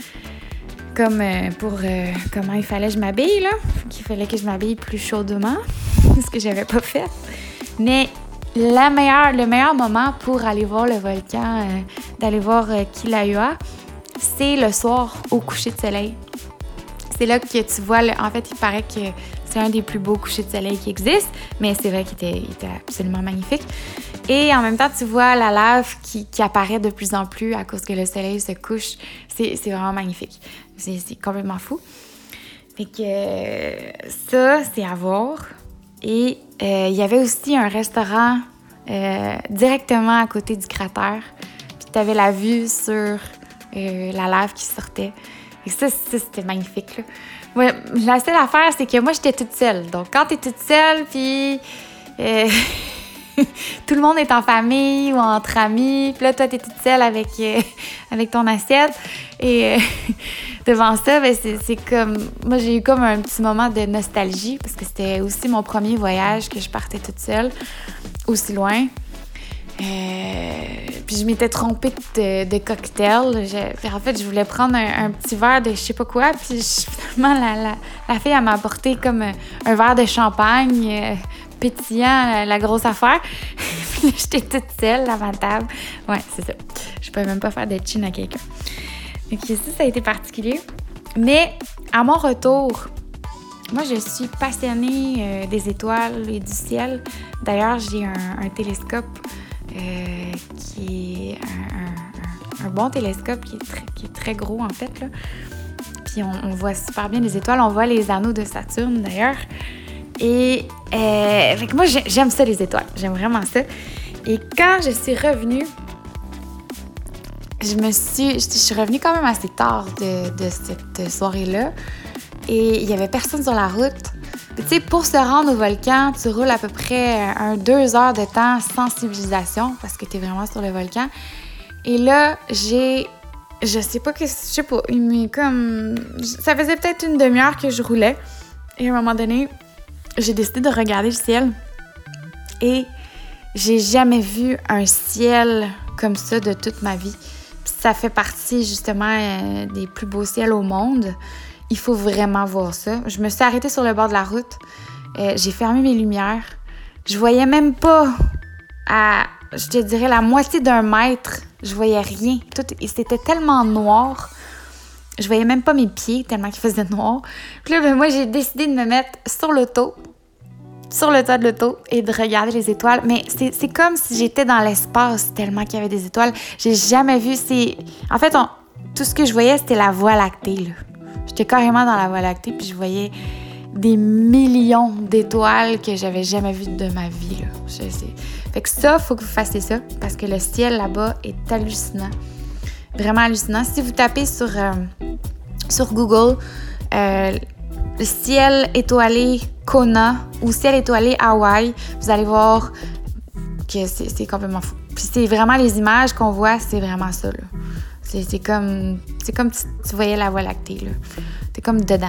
Comme euh, pour euh, comment il fallait que je m'habille, là. Qu'il fallait que je m'habille plus chaudement. Ce que j'avais pas fait. Mais la meilleure, le meilleur moment pour aller voir le volcan, euh, d'aller voir euh, Kilauea, c'est le soir au coucher de soleil. C'est là que tu vois, le, en fait, il paraît que c'est un des plus beaux couchers de soleil qui existent, mais c'est vrai qu'il était, il était absolument magnifique. Et en même temps, tu vois la lave qui, qui apparaît de plus en plus à cause que le soleil se couche. C'est, c'est vraiment magnifique. C'est, c'est complètement fou. Fait que euh, ça, c'est à voir. Et euh, il y avait aussi un restaurant euh, directement à côté du cratère. Puis tu avais la vue sur... Euh, la lave qui sortait. Et ça, ça c'était magnifique. Là. Ouais, la seule affaire, c'est que moi, j'étais toute seule. Donc, quand t'es toute seule, puis... Euh, tout le monde est en famille ou entre amis. Puis là, toi, t'es toute seule avec, euh, avec ton assiette. Et euh, devant ça, ben, c'est, c'est comme... Moi, j'ai eu comme un petit moment de nostalgie parce que c'était aussi mon premier voyage que je partais toute seule, aussi loin. Euh, puis je m'étais trompée de, de cocktail. Je, en fait, je voulais prendre un, un petit verre de je sais pas quoi. Puis je, finalement, la, la, la fille, elle m'a apporté comme un, un verre de champagne euh, pétillant, la, la grosse affaire. Puis là, j'étais toute seule à ma table. Ouais, c'est ça. Je pouvais même pas faire de chin à quelqu'un. Donc ça, ça a été particulier. Mais à mon retour, moi, je suis passionnée euh, des étoiles et du ciel. D'ailleurs, j'ai un, un télescope Euh, qui est un, un, un bon télescope qui est, très, qui est très gros en fait là. Puis on, on voit super bien les étoiles, on voit les anneaux de Saturne d'ailleurs. Et euh, fait que moi j'aime ça les étoiles, j'aime vraiment ça. Et quand je suis revenue, je me suis, je suis revenue quand même assez tard de, de cette soirée-là. Et il y avait personne sur la route. Tu sais, pour se rendre au volcan, tu roules à peu près un deux heures de temps sans civilisation parce que t'es vraiment sur le volcan. Et là, j'ai... Je sais pas que... Je sais pas, mais comme... Ça faisait peut-être une demi-heure que je roulais. Et à un moment donné, j'ai décidé de regarder le ciel. Et j'ai jamais vu un ciel comme ça de toute ma vie. Puis ça fait partie, justement, euh, des plus beaux ciels au monde. Il faut vraiment voir ça. Je me suis arrêtée sur le bord de la route. Euh, j'ai fermé mes lumières. Je voyais même pas à, je te dirais, la moitié d'un mètre. Je voyais rien. Tout, c'était tellement noir. Je voyais même pas mes pieds tellement qu'il faisait noir. Puis là, ben, moi, j'ai décidé de me mettre sur l'auto, sur le toit de l'auto et de regarder les étoiles. Mais c'est, c'est comme si j'étais dans l'espace tellement qu'il y avait des étoiles. J'ai jamais vu ces... En fait, on, tout ce que je voyais, c'était la Voie lactée, là. J'étais carrément dans la Voie lactée, puis je voyais des millions d'étoiles que j'avais jamais vues de ma vie, là. Je sais. Fait que ça, faut que vous fassiez ça, parce que le ciel là-bas est hallucinant. Vraiment hallucinant. Si vous tapez sur, euh, sur Google euh, le ciel étoilé Kona ou ciel étoilé Hawaï, vous allez voir que c'est, c'est complètement fou. Puis c'est vraiment les images qu'on voit, c'est vraiment ça, là. C'est, c'est comme c'est comme si tu voyais la Voie lactée, là. T'es comme dedans,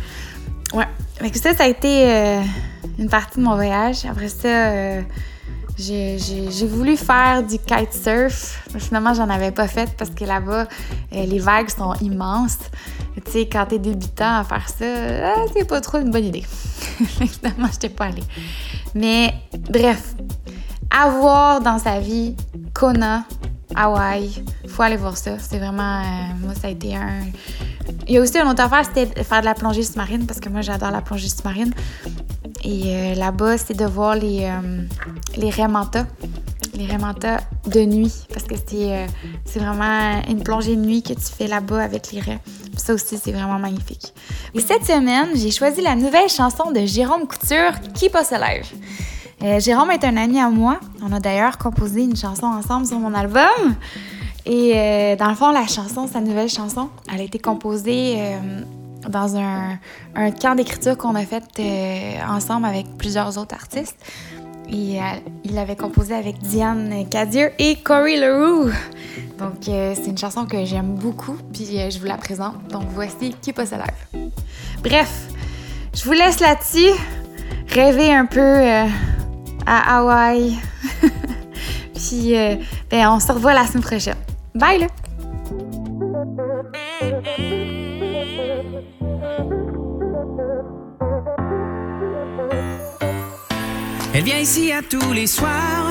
là. Ouais. Fait que ça, ça a été euh, une partie de mon voyage. Après ça, euh, j'ai, j'ai, j'ai voulu faire du kitesurf. Finalement, j'en avais pas fait parce que là-bas, euh, les vagues sont immenses. Tu sais, quand t'es débutant à faire ça, euh, c'est pas trop une bonne idée. Finalement, j'étais pas allée. Mais bref, avoir dans sa vie Kona, Hawaï, faut aller voir ça. C'est vraiment... Euh, moi, ça a été un... Il y a aussi une autre affaire, c'était de faire de la plongée sous-marine, parce que moi, j'adore la plongée sous-marine. Et euh, là-bas, c'est de voir les, euh, les raies manta. Les raies manta de nuit, parce que c'est, euh, c'est vraiment une plongée de nuit que tu fais là-bas avec les raies. Ça aussi, c'est vraiment magnifique. Et cette semaine, j'ai choisi la nouvelle chanson de Jérôme Couture, Keep Us Alive. Euh, Jérôme est un ami à moi. On a d'ailleurs composé une chanson ensemble sur mon album. Et euh, dans le fond, la chanson, sa nouvelle chanson, elle a été composée euh, dans un, un camp d'écriture qu'on a fait euh, ensemble avec plusieurs autres artistes. Et euh, il l'avait composée avec Diane Cadieux et Corey Leroux. Donc, euh, c'est une chanson que j'aime beaucoup, puis euh, je vous la présente. Donc, voici Keep Us Alive. Bref, je vous laisse là-dessus. Rêver un peu euh, à Hawaï. Puis, euh, ben, on se revoit la semaine prochaine. Bye, là! Elle vient ici à tous les soirs.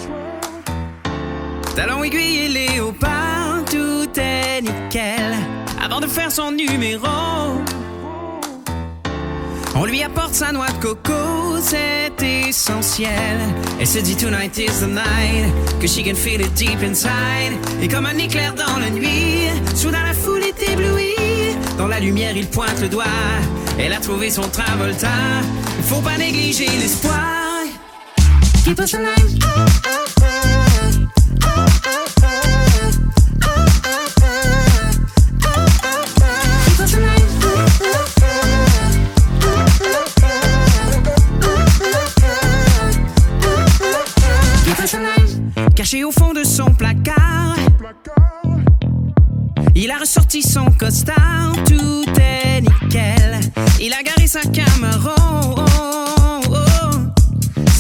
Talons aiguilles et léopard, tout est nickel. Avant de faire son numéro, on lui apporte sa noix de coco, c'est essentiel. Elle se dit tonight is the night, que she can feel it deep inside. Et comme un éclair dans la nuit, soudain la foule est éblouie. Dans la lumière il pointe le doigt, elle a trouvé son Travolta. Il faut pas négliger l'espoir. Keep us alive.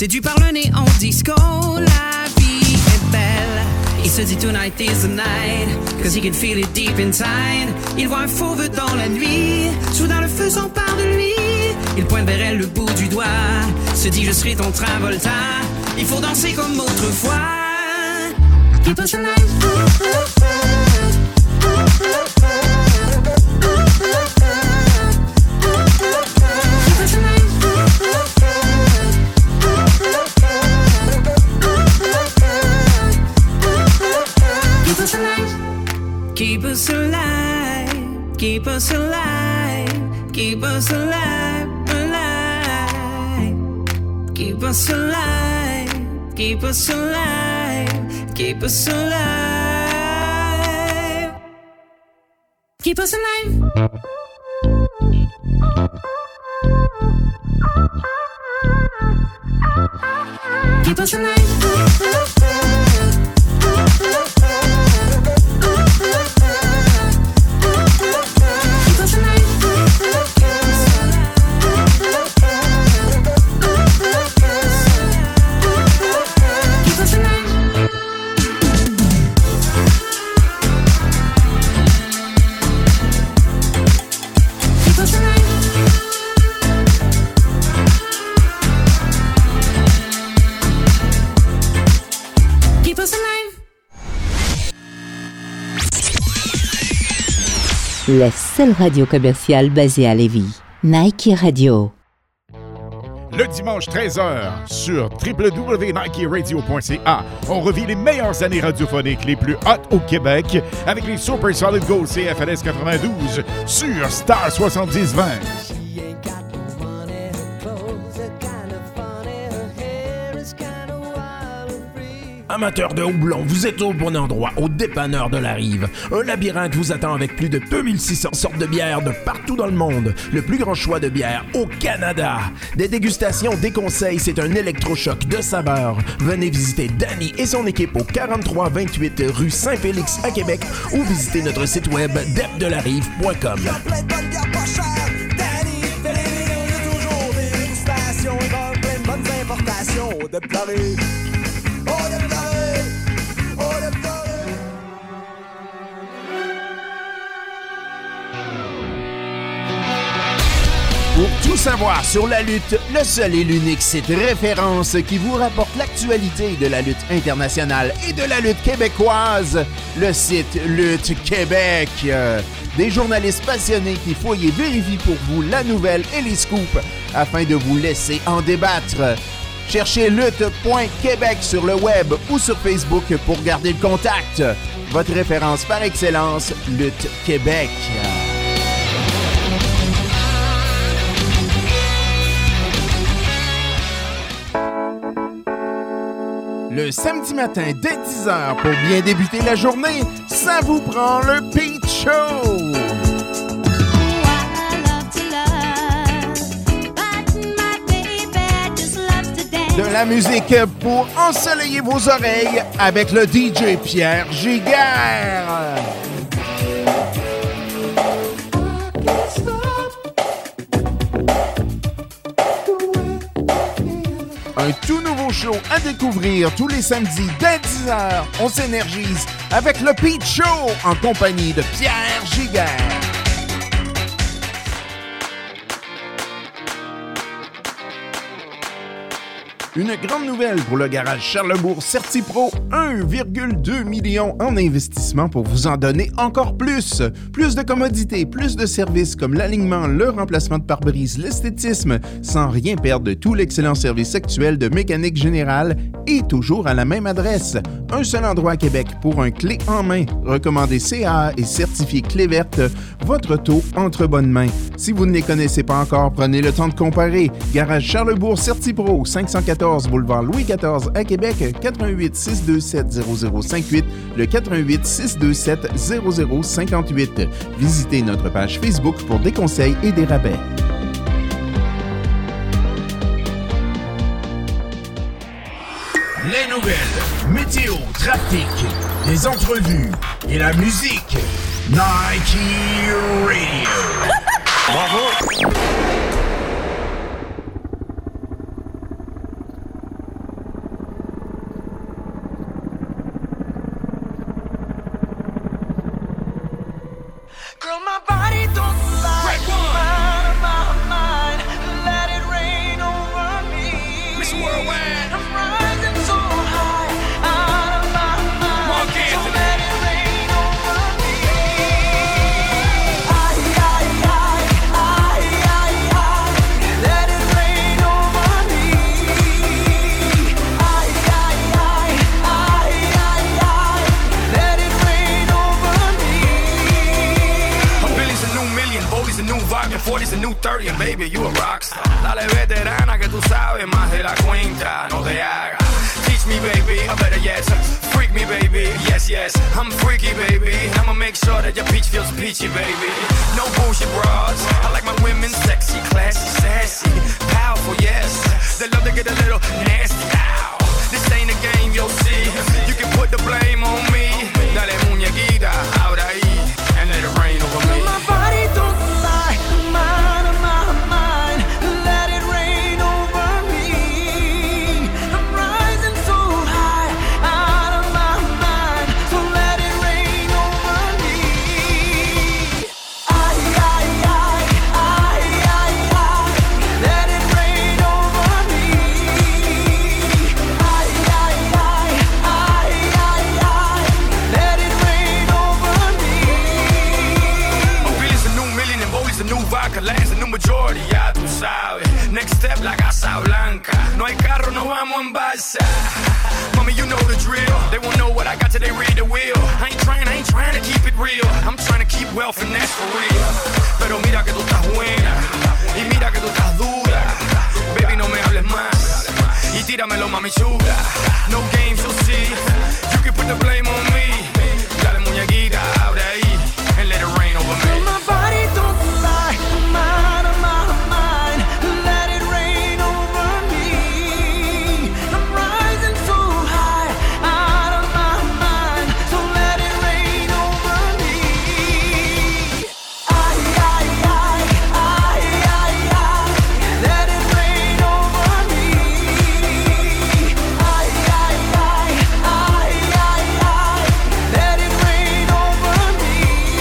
Séduit par le néon disco, la vie est belle. Il se dit tonight is the night, cause he can feel it deep inside. Il voit un fauve dans la nuit, soudain le feu s'empare de lui. Il pointe vers elle le bout du doigt, se dit je serai ton Travolta. Il faut danser comme autrefois. Keep us alive. Keep us alive, keep us alive, keep us alive, alive. Keep us alive, keep us alive, keep us alive. Keep us alive. Keep us alive. La seule radio commerciale basée à Lévis. Nike Radio. Le dimanche treize heures, sur w w w point nike radio point c a, on revit les meilleures années radiophoniques les plus hautes au Québec avec les Super Solid Gold C F L S quatre-vingt-douze sur Star soixante-dix vingt. Amateurs de houblon, vous êtes au bon endroit, au dépanneur de la Rive. Un labyrinthe vous attend avec plus de deux mille six cents sortes de bières de partout dans le monde. Le plus grand choix de bières au Canada. Des dégustations, des conseils, c'est un électrochoc de saveurs. Venez visiter Danny et son équipe au quarante-trois vingt-huit rue Saint-Félix à Québec ou visitez notre site web dep de la rive point com. Pour tout savoir sur la lutte, le seul et l'unique site référence qui vous rapporte l'actualité de la lutte internationale et de la lutte québécoise, le site Lutte Québec. Des journalistes passionnés qui fouillent et vérifient pour vous la nouvelle et les scoops afin de vous laisser en débattre. Cherchez lutte point québec sur le web ou sur Facebook pour garder le contact. Votre référence par excellence, Lutte Québec. Le samedi matin dès dix heures pour bien débuter la journée, ça vous prend le Pete Show. De la musique pour ensoleiller vos oreilles avec le D J Pierre Giguère. Un tout nouveau show à découvrir tous les samedis dès dix heures. On s'énergise avec le Pete Show en compagnie de Pierre Giguère. Une grande nouvelle pour le garage Charlebourg CertiPro, un virgule deux million en investissement pour vous en donner encore plus. Plus de commodités, plus de services comme l'alignement, le remplacement de pare-brise, l'esthétisme, sans rien perdre de tout l'excellent service actuel de mécanique générale et toujours à la même adresse. Un seul endroit à Québec pour un clé en main. Recommandé C A A et certifié clé verte, votre auto entre bonnes mains. Si vous ne les connaissez pas encore, prenez le temps de comparer. Garage Charlebourg CertiPro, cinq cent quatorze boulevard Louis quatorze à Québec, quatre un huit, six deux sept, zéro zéro cinq huit, le quatre un huit, six deux sept, zéro zéro cinq huit. Visitez notre page Facebook pour des conseils et des rabais. Les nouvelles, météo, trafic, les entrevues et la musique. Nike Radio. Bravo. new vibe, and forty's a new thirty, and baby, you a rockstar. Dale veterana que tú sabes más de la cuenta, no te hagas. Teach me, baby, or better yet, freak me, baby. Yes, yes, I'm freaky, baby. I'ma make sure that your peach feels peachy, baby. No bullshit bras. I like my women sexy, classy, sassy, powerful, yes. They love to get a little nasty. Ow. This ain't a game, you'll see. You can put the blame on me. Dale muñequita, ahora ahí, and let it rain over me. My body don't lie, mine, mine, mine. Let it rain over me. I'm rising so high, out of my mind. So let it rain over me. Ay, ay, ay, ay, ay, ay. Let it rain over me. Ay, ay, ay, ay, ay, ay. Let it rain over me. Oh, Billy's a new million and Bowley's a new vodka. Land's a new majority, ya tú sabes. Next step, la Casa Blanca. No hay carro, no vamos en balsa. Mommy, you know the drill. They won't know what I got till they read the wheel. I ain't trying, I ain't trying to keep it real. I'm trying to keep wealth and that's for real. Pero mira que tú estás buena. Y mira que tú estás dura. Baby, no me hables más. Y tíramelo, mami chula. No games, you'll see. You can put the blame on me. Dale muñequita, ahora ahí. And let it rain over me. My body don't lie, mine, mine, mine. Let it rain over me. I'm rising so high, out of my mind. So let it rain over me. Ay, ay, ay, ay, ay, ay. Let it rain over me. Ay, ay, ay, ay, ay, ay. Let it rain over me.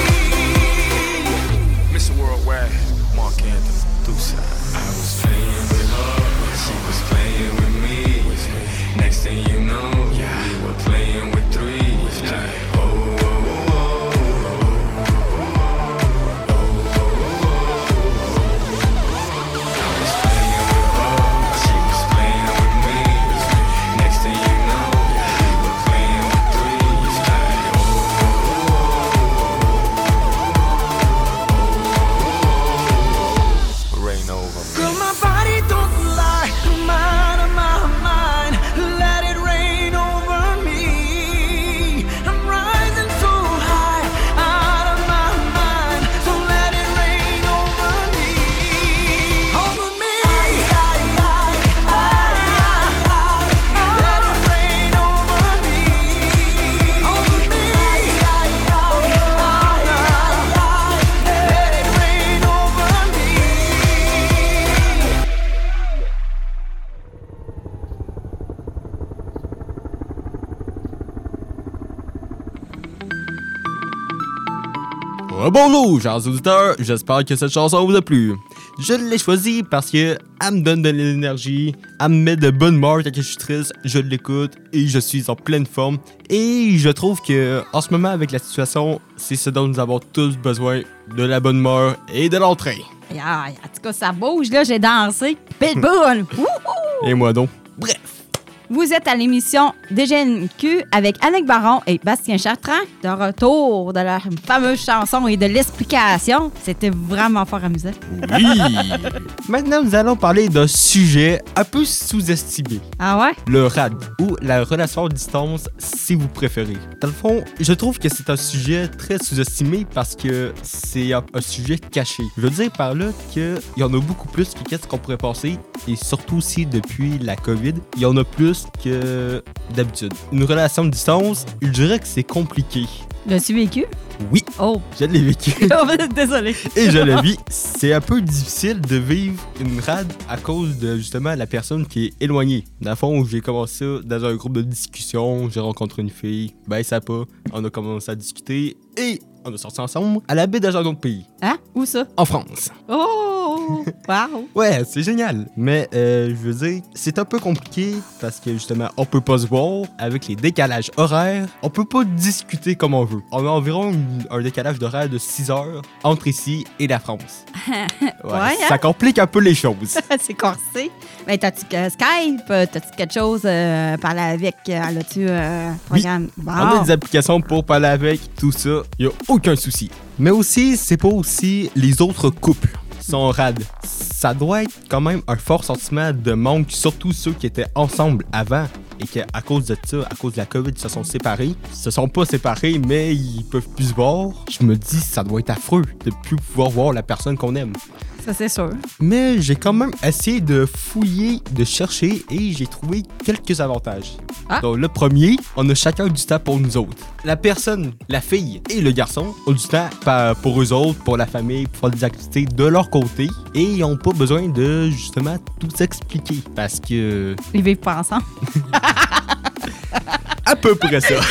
Mister Worldwide, Mark Anthony, Deuce. I was playing with her, she was playing with me. Next thing you know, we were playing with three. Like, oh, oh, oh, oh, oh, I was playing with her, she was playing with me. Next thing you know, we were playing with three. Like, oh, rain over me. Girl, my body don't lie, mine, mine, mine. Let it rain over me. I'm rising so high, out of my mind. So let it rain over me. Over me. Ay, ay, ay, ay, ay, ay. Let it rain over me. Over me. Ay, ay, ay, ay, ay, ay. Let it rain over me. Bonjour, chers auditeurs, j'espère que cette chanson vous a plu. Je l'ai choisie parce que elle me donne de l'énergie, elle me met de bonne humeur quand je suis triste, je l'écoute et je suis en pleine forme. Et je trouve que en ce moment, avec la situation, c'est ce dont nous avons tous besoin, de la bonne humeur et de l'entrain. Aïe, aïe, en tout cas, ça bouge, là, j'ai dansé. Pitbull! Wouhou! Et moi donc. Bref. Vous êtes à l'émission D G N Q avec Annick Baron et Bastien Chartrand, de retour de leur fameuse chanson et de l'explication. C'était vraiment fort amusant. Oui! Maintenant, nous allons parler d'un sujet un peu sous-estimé. Ah ouais? Le R A D, ou la relation à distance, si vous préférez. Dans le fond, je trouve que c'est un sujet très sous-estimé parce que c'est un, un sujet caché. Je veux dire par là qu'il y en a beaucoup plus que qu'est-ce qu'on pourrait penser, et surtout aussi depuis la COVID, il y en a plus que d'habitude. Une relation de distance, je dirais que c'est compliqué. L'as-tu vécu? Oui. Oh. Je l'ai vécu. Désolé. Et je le vis. C'est un peu difficile de vivre une rade à cause de justement la personne qui est éloignée. Dans le fond, j'ai commencé ça dans un groupe de discussion. J'ai rencontré une fille. Ben, ça pas. On a commencé à discuter et on a sorti ensemble à la baie d'un autre pays. Hein? Où ça? En France. Oh! Oh, wow! Ouais, c'est génial. Mais euh, je veux dire, c'est un peu compliqué parce que justement, on peut pas se voir avec les décalages horaires. On peut pas discuter comme on veut. On a environ une- un décalage d'horaire de six heures entre ici et la France. Ouais, hein? Ça complique un peu les choses. C'est corsé. Mais t'as-tu que Skype? T'as-tu quelque chose euh, parler avec? Euh, As-tu euh, programme? Bon. On a des applications pour parler avec, tout ça, y a aucun souci. Mais aussi, c'est pas aussi les autres couples sont rades. Ça doit être quand même un fort sentiment de manque, surtout ceux qui étaient ensemble avant et qui, à cause de ça, à cause de la COVID, se sont séparés. Ils se sont pas séparés, mais ils peuvent plus se voir. Je me dis, ça doit être affreux de plus pouvoir voir la personne qu'on aime. Ça, c'est sûr. Mais j'ai quand même essayé de fouiller, de chercher et j'ai trouvé quelques avantages. Ah. Donc, le premier, on a chacun du temps pour nous autres. La personne, la fille et le garçon ont du temps pa- pour eux autres, pour la famille, pour faire des activités de leur côté et ils n'ont pas besoin de justement tout s'expliquer parce que. Ils vivent pas ensemble. À peu près ça.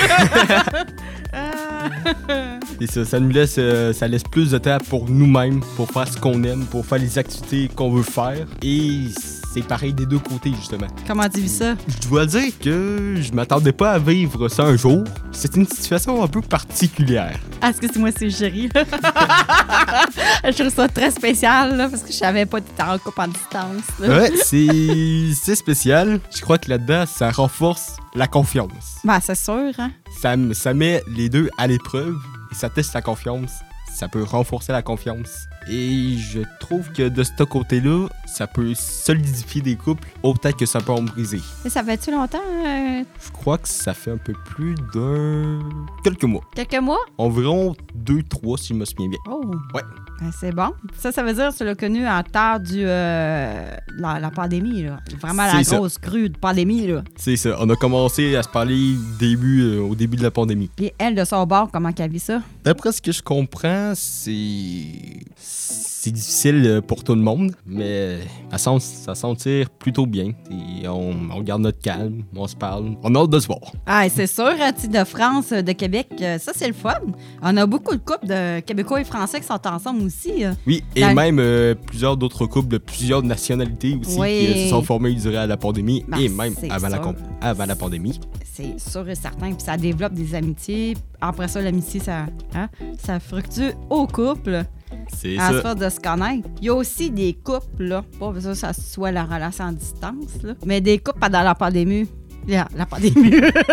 Et ça, ça nous laisse, euh, ça laisse plus de temps pour nous-mêmes, pour faire ce qu'on aime, pour faire les activités qu'on veut faire. Et c'est pareil des deux côtés, justement. Comment tu vis ça? Je dois dire que je m'attendais pas à vivre ça un jour. C'est une situation un peu particulière. Ah, est-ce que c'est moi, c'est chérie? Je trouve ça très spécial, là, parce que je savais pas que t'étais en couple en distance. Là. Ouais, c'est c'est spécial. Je crois que là-dedans, ça renforce la confiance. Ben, c'est sûr, hein? Ça, ça met les deux à l'épreuve et ça teste la confiance. Ça peut renforcer la confiance. Et je trouve que de ce côté-là, ça peut solidifier des couples autant que ça peut en briser. Et ça fait-tu longtemps? euh, Je crois que ça fait un peu plus d'un... quelques mois. quelques mois? Environ deux, trois, si je me souviens bien. Oh! Ouais. Ben, c'est bon. Ça, ça veut dire que tu l'as connu en temps du euh, la, la pandémie, là. Vraiment la C'est ça. grosse crue de pandémie, là. C'est ça. On a commencé à se parler début, euh, au début de la pandémie. Et elle, de son bord, comment qu'elle vit ça? D'après ce que je comprends, c'est... C'est difficile euh, pour tout le monde, mais ça sent, ça s'en tire plutôt bien. Et on, on garde notre calme, on se parle, on a hâte de se voir. Ah, c'est sûr, hein, tu sais, de France, de Québec, euh, ça, c'est le fun. On a beaucoup de couples de Québécois et Français qui sont ensemble aussi. euh. Oui, et Dans- même euh, plusieurs d'autres couples de plusieurs nationalités aussi Oui. qui euh, se sont formés durant la pandémie Ben, et même c'est avant la, sûr. com- avant la pandémie. C'est sûr et certain. Puis ça développe des amitiés. Après ça, l'amitié, ça, hein, ça fructue au couple. C'est À se ça. faire de se connaître. Il y a aussi des couples, là, pas besoin que ça soit la relation en distance, là, mais des couples pendant la pandémie. La, la pandémie.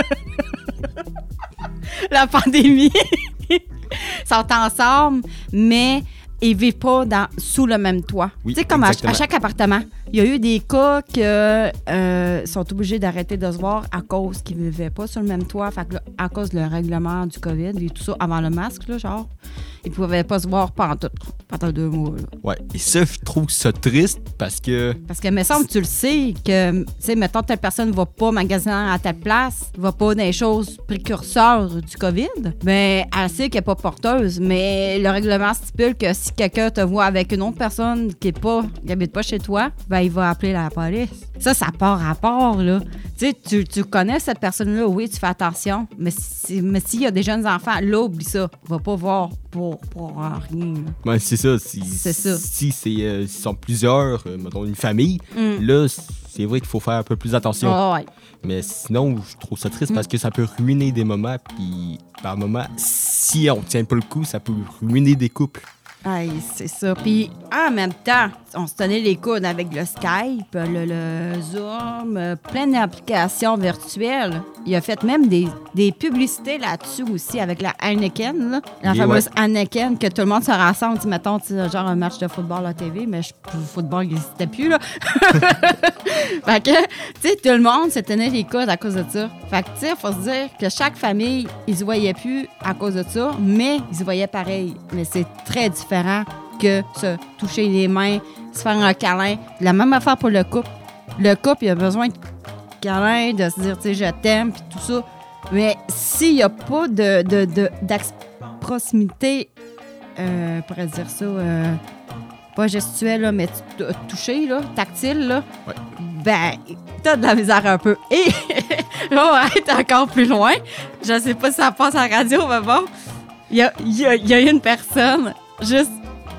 la pandémie. Ils sont ensemble, mais ils vivent pas dans, sous le même toit. Oui, tu sais, comme à, exactement. à chaque appartement. Il y a eu des cas qui euh, sont obligés d'arrêter de se voir à cause qu'ils ne vivaient pas sur le même toit. Fait que là, à cause du règlement du COVID et tout ça, avant le masque, là, genre, ils ne pouvaient pas se voir pendant, tout, pendant deux mois. Là. Ouais, et ça, je trouve ça triste parce que Parce que, me semble, tu le sais, que, tu sais, mettons, telle personne ne va pas magasiner à telle place, ne va pas dans les choses précurseurs du COVID, bien, elle sait qu'elle n'est pas porteuse, mais le règlement stipule que si quelqu'un te voit avec une autre personne qui est pas, qui habite pas chez toi, ben, il va appeler la police. Ça, ça part à part, là. Tu sais, tu, tu connais cette personne-là, oui, tu fais attention, mais si- mais s'il y a des jeunes enfants, là, oublie ça. Va pas voir pour, pour rien. là. ben, c'est ça. Si, C'est ça. Si c'est, euh, s'ils sont plusieurs, euh, mettons une famille, Mm. là, c'est vrai qu'il faut faire un peu plus attention. Ah ouais. Mais sinon, je trouve ça triste Mm. parce que ça peut ruiner des moments. Puis, par moment, si on tient pas le coup, ça peut ruiner des couples. Aïe, c'est ça. Puis, en même temps, on se tenait les coudes avec le Skype, le, le Zoom, euh, plein d'applications virtuelles. Il a fait même des, des publicités là-dessus aussi avec la Heineken, là. la Et fameuse ouais. Heineken, que tout le monde se rassemble, tu sais, mettons, tu sais, genre un match de football à la T V, mais je, le football n'existait plus, là. Fait que, tu sais, tout le monde se tenait les coudes à cause de ça. Fait que, tu sais, il faut se dire que chaque famille, ils se voyaient plus à cause de ça, mais ils se voyaient pareil. Mais c'est très différent que se toucher les mains, se faire un câlin. La même affaire pour le couple. Le couple, il a besoin de câlin, de se dire, tu sais, je t'aime, puis tout ça. Mais s'il n'y a pas de, de, de, d'ax- proximité, euh, on pourrait dire ça, euh, pas gestuelle, là, mais t- touché, là, tactile, là, Ouais. ben, t'as de la misère un peu. Et là, on va être encore plus loin. Je sais pas si ça passe à la radio, mais bon, il y a, il y a- il y a une personne juste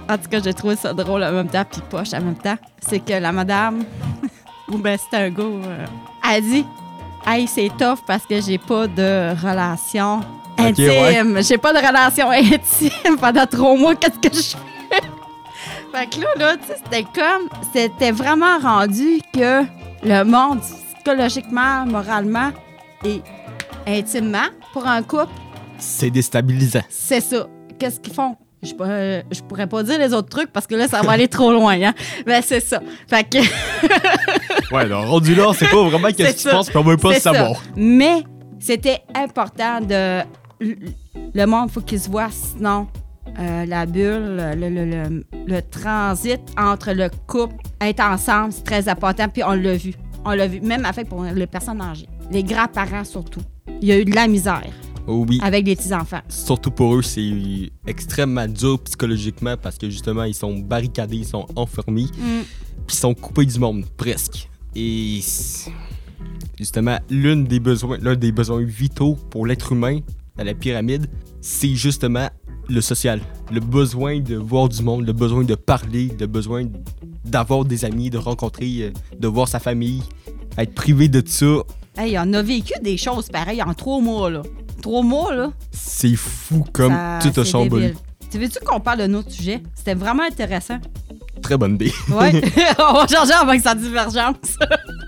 en tout cas, j'ai trouvé ça drôle en même temps, puis poche en même temps. C'est que la madame, ou ben c'était un gars, euh, elle dit « Hey, c'est tough parce que j'ai pas de relation intime. Okay, ouais. J'ai pas de relation intime pendant trois mois. Qu'est-ce que je fais? » Fait que là, là, tu sais, c'était comme... C'était vraiment rendu que le monde, psychologiquement, moralement et intimement, pour un couple, c'est déstabilisant. C'est ça. Qu'est-ce qu'ils font? Je, euh, je pourrais pas dire les autres trucs parce que là, ça va aller trop loin. Hein? Ben, c'est ça. Fait que... ouais, donc, rendu là, c'est pas vraiment qu'est-ce que tu penses, puis on veut pas c'est savoir. Ça. Mais c'était important de... Le monde, il faut qu'il se voit, sinon... Euh, la bulle, le, le, le, le transit entre le couple, être ensemble, c'est très important. Puis on l'a vu. On l'a vu. Même avec pour les personnes âgées. Les grands-parents, surtout. Il y a eu de la misère. Oh oui. Avec les petits-enfants. Surtout pour eux, c'est extrêmement dur psychologiquement parce que justement, ils sont barricadés, ils sont enfermés. Mm. Puis ils sont coupés du monde, presque. Et justement, l'une des besoins, l'un des besoins vitaux pour l'être humain dans la pyramide, c'est justement le social, le besoin de voir du monde, le besoin de parler, le besoin d'avoir des amis, de rencontrer, de voir sa famille, être privé de ça. Hey, on a vécu des choses pareilles en trois mois, là. Trois mois, là. C'est fou comme ça, tout a chamboulé. Tu veux-tu qu'on parle de notre sujet? C'était vraiment intéressant. Très bonne idée. Ouais. On va changer avec sa divergence.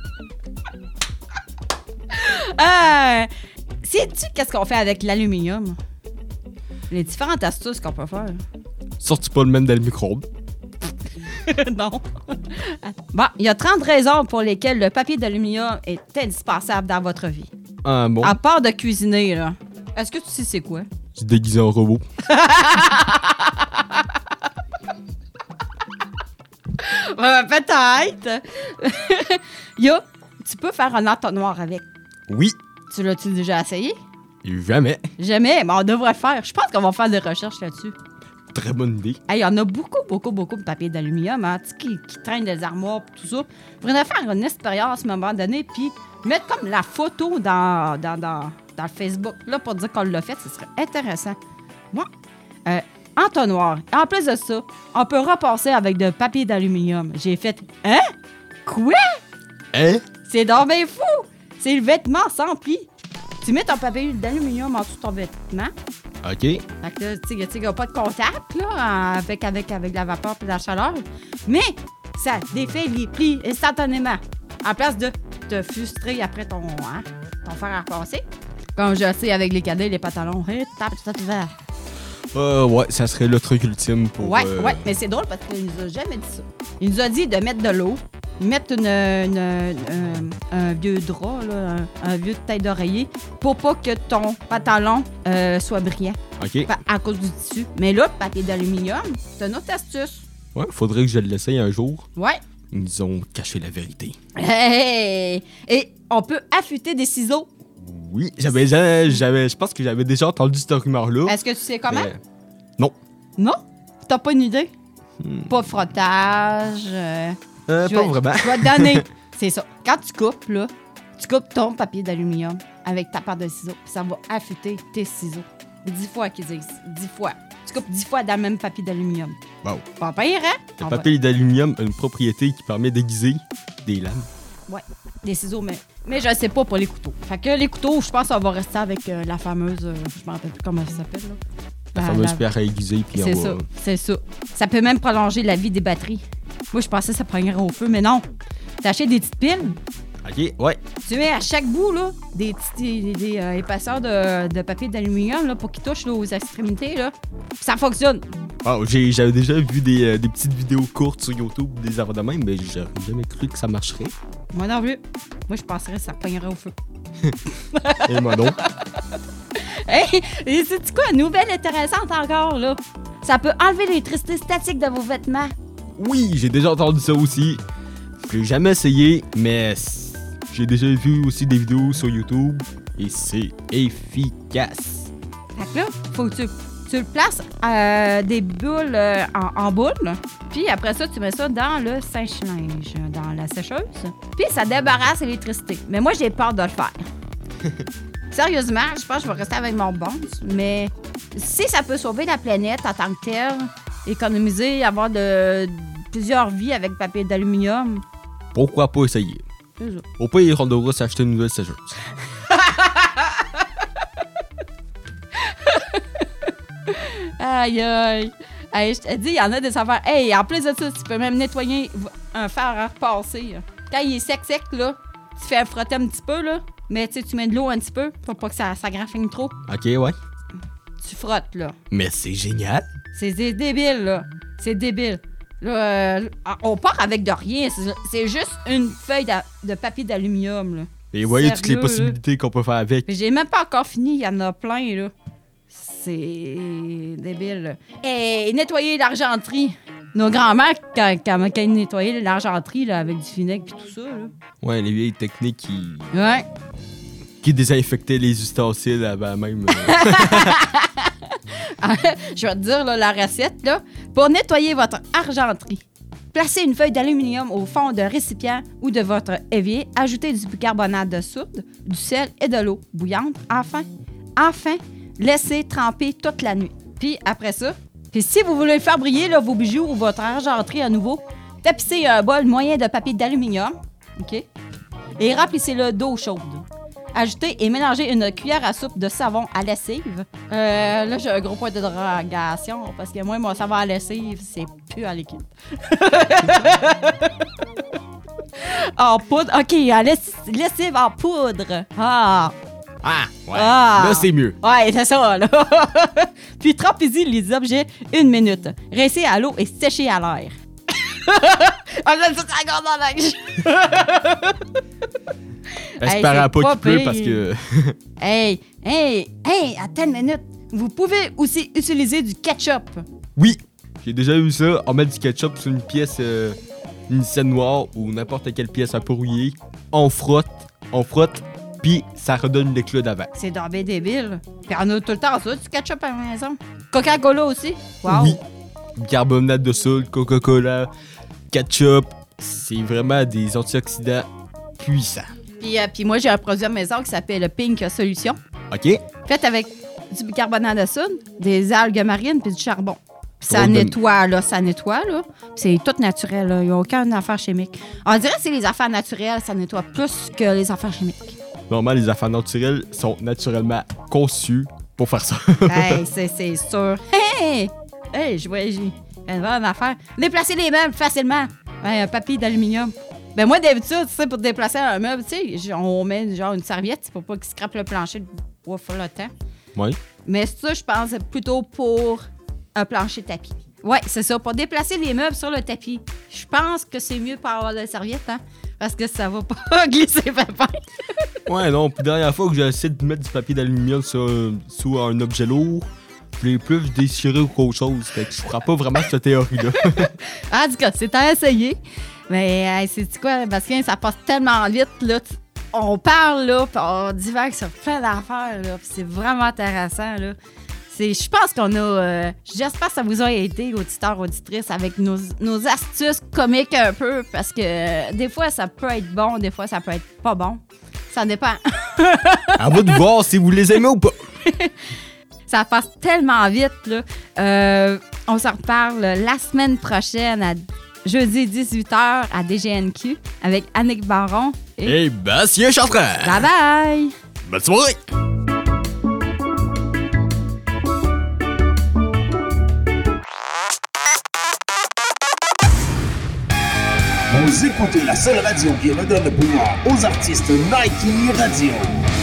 euh, sais-tu qu'est-ce qu'on fait avec l'aluminium? Les différentes astuces qu'on peut faire. Surtout pas le même dans le micro-ondes. Non. Bon, il y a trente raisons pour lesquelles le papier d'aluminium est indispensable dans votre vie. Ah bon? À part de cuisiner, là. Est-ce que tu sais c'est quoi? Tu te déguises en robot. Ouais, peut-être. Il y a... Tu peux faire un entonnoir avec. Oui. Tu l'as-tu déjà essayé? Jamais. Jamais, mais on devrait le faire. Je pense qu'on va faire des recherches là-dessus. Très bonne idée. Il hey, y en a beaucoup, beaucoup, beaucoup de papier d'aluminium hein, qui, qui traînent des armoires et tout ça. On devrait faire une expérience à un moment donné puis mettre comme la photo dans, dans, dans, dans le Facebook là, pour dire qu'on l'a fait. Ce serait intéressant. Bon. Euh, entonnoir. En plus de ça, on peut repasser avec de papier d'aluminium. J'ai fait... Hein? Quoi? Hein? C'est donc bien fou! C'est le vêtement sans pli. Tu mets ton papier d'aluminium en dessous de ton vêtement. OK. Fait que là, tu sais, il n'y a pas de contact là, avec, avec, avec la vapeur et la chaleur. Mais ça défait les plis instantanément. En place de te frustrer après ton, hein, ton fer à repasser. Comme je sais avec les cadets, les pantalons. Hey, tape, tape, tape. Euh, ouais, ça serait le truc ultime pour... Ouais, euh... ouais, mais c'est drôle parce qu'il nous a jamais dit ça. Il nous a dit de mettre de l'eau, mettre une, une, une, un vieux drap, là, un, un vieux tête d'oreiller, pour pas que ton pantalon euh, soit brillant. OK. À cause du tissu. Mais là, le papier d'aluminium, c'est une autre astuce. Ouais, faudrait que je l'essaye un jour. Ouais. Ils ont caché la vérité. Hey! Et on peut affûter des ciseaux. Oui, j'avais, j'avais, je pense que j'avais déjà entendu cette rumeur-là. Est-ce que tu sais comment? Mais... Non. Non? T'as pas une idée? Hmm. Pas de frottage. Euh, euh, pas vais, vraiment. Je vais te donner. C'est ça. Quand tu coupes, là, tu coupes ton papier d'aluminium avec ta paire de ciseaux, puis ça va affûter tes ciseaux. Dix fois qu'ils disent. Dix fois. Tu coupes dix fois dans le même papier d'aluminium. Wow. Pas pire, hein? Le On papier va... d'aluminium a une propriété qui permet d'aiguiser des lames. Ouais, des ciseaux, mais, mais je sais pas pour les couteaux. Fait que les couteaux, je pense qu'on va rester avec euh, la fameuse... Euh, je me rappelle plus comment ça s'appelle, là. La euh, fameuse la... pierre à aiguiser, puis c'est on va... ça, c'est ça. Ça peut même prolonger la vie des batteries. Moi, je pensais que ça prendrait au feu, mais non. T'achètes des petites piles. OK, ouais. Tu mets à chaque bout, là, des petits des, des, euh, épaisseurs de, de papier d'aluminium, là, pour qu'ils touchent là, aux extrémités, là. Puis ça fonctionne. Wow, j'ai, j'avais déjà vu des, euh, des petites vidéos courtes sur YouTube, des affaires de même, mais j'aurais jamais cru que ça marcherait. Moi non plus. Moi, je penserais que ça pognerait au feu. Et moi non. Hey, et c'est quoi? Nouvelle intéressante encore, là. Ça peut enlever l'électricité statique de vos vêtements. Oui, j'ai déjà entendu ça aussi. Je l'ai jamais essayé, mais j'ai déjà vu aussi des vidéos sur YouTube et c'est efficace. Fait que là, faut que tu, tu le places euh, des bulles euh, en, en boule. Puis après ça, tu mets ça dans le sèche-linge, dans la sécheuse. Puis ça débarrasse l'électricité. Mais moi, j'ai peur de le faire. Sérieusement, je pense que je vais rester avec mon boss, mais si ça peut sauver la planète en tant que telle, économiser, avoir de, plusieurs vies avec papier d'aluminium. Pourquoi pas essayer? C'est ça. Au pire, on devra s'acheter une nouvelle sécheuse. Aïe, aïe. Hey, je te dis, il y en a des affaires. Hey, en plus de ça, tu peux même nettoyer un fer à repasser. Quand il est sec, sec, là, tu fais frotter un petit peu, là. Mais tu sais, tu mets de l'eau un petit peu pour pas que ça, ça graffine trop. OK, ouais. Tu frottes, là. Mais c'est génial. C'est c'est débile, là. C'est débile. Là, euh, on part avec de rien. C'est- C'est juste une feuille d'a- de papier d'aluminium, là. Et voyez toutes les Sérieux, possibilités qu'on peut faire avec. Mais j'ai même pas encore fini, il y en a plein, là. C'est débile, là. Et nettoyer l'argenterie. Nos grands-mères, quand, quand, quand ils nettoyaient l'argenterie, là, avec du vinaigre et tout ça, là. Ouais, les vieilles techniques qui... Ouais. qui désinfectaient les ustensiles avant même... euh, Je vais te dire là, la recette. Là. Pour nettoyer votre argenterie, placez une feuille d'aluminium au fond d'un récipient ou de votre évier. Ajoutez du bicarbonate de soude, du sel et de l'eau bouillante. Enfin, enfin, laissez tremper toute la nuit. Puis après ça, puis si vous voulez faire briller là, vos bijoux ou votre argenterie à nouveau, tapissez un bol moyen de papier d'aluminium. OK? Et remplissez-le d'eau chaude. Ajoutez et mélangez une cuillère à soupe de savon à lessive. Euh, là, j'ai un gros point de dérogation parce que moi, mon savon à lessive, c'est plus à liquide. En poudre. OK, à less- lessive en poudre. Ah! Ah, ouais. Ah. Là, c'est mieux. Ouais, c'est ça, là. Puis trempez-y les objets une minute. Rincez à l'eau et séchez à l'air. Ah, là, ça, ça garde dans la Espérant c'est pas pas qu'il pleut pire. parce que... Hey, hey, hey, attends une minute. Vous pouvez aussi utiliser du ketchup. Oui, j'ai déjà eu ça. On met du ketchup sur une pièce, euh, une scène noire ou n'importe quelle pièce un peu rouillée. On frotte, on frotte, puis ça redonne l'éclat d'avant. C'est donc bien débile. Puis on a tout le temps ça, du ketchup à la maison. Coca-Cola aussi. Wow. Oui. Bicarbonate de soude, Coca-Cola, ketchup, c'est vraiment des antioxydants puissants. Puis, euh, puis moi, j'ai un produit à la maison qui s'appelle Pink Solution. OK? Fait avec du bicarbonate de soude, des algues marines puis du charbon. Puis ça Drôle de- nettoie, là, ça nettoie, là. Puis c'est tout naturel, là. Il n'y a aucune affaire chimique. On dirait que c'est les affaires naturelles, ça nettoie plus que les affaires chimiques. Normalement, les affaires naturelles sont naturellement conçues pour faire ça. Hey, c'est, c'est sûr. Hey! Hey, je vois, j'ai une bonne affaire. Déplacer les meubles facilement. Ouais, un papier d'aluminium. Ben moi, d'habitude, tu sais, pour déplacer un meuble, tu sais, on met genre une serviette c'est pour pas qu'il scrape le plancher de bois flottant. Oui. Mais ça, je pense, c'est plutôt pour un plancher tapis. Ouais, c'est ça, pour déplacer les meubles sur le tapis. Je pense que c'est mieux pour avoir la serviette, hein, parce que ça va pas glisser papa. Ouais, non, puis dernière fois que j'ai essayé de mettre du papier d'aluminium sur, sur un objet lourd, je l'ai plus déchiré ou qu'autre chose. Fait que je crois pas vraiment à cette théorie-là. En tout cas, c'est à essayer. Mais hey, c'est quoi, Bastien, ça passe tellement vite, là. Tu- On parle, là, puis on divague sur plein d'affaires, là. Puis c'est vraiment intéressant, là. C'est, je pense qu'on a... euh, j'espère que ça vous a aidé, auditeurs, auditrices, avec nos, nos astuces comiques un peu, parce que euh, des fois, ça peut être bon, des fois, ça peut être pas bon. Ça dépend. À vous de voir si vous les aimez ou pas. Ça passe tellement vite, là. Euh, on se reparle la semaine prochaine, à jeudi dix-huit heures, à D G N Q, avec Annick Baron. Et Et Bastien Chartrand. bye bye! Bonne soirée. Vous écoutez la seule radio qui redonne le pouvoir aux artistes Nike Radio.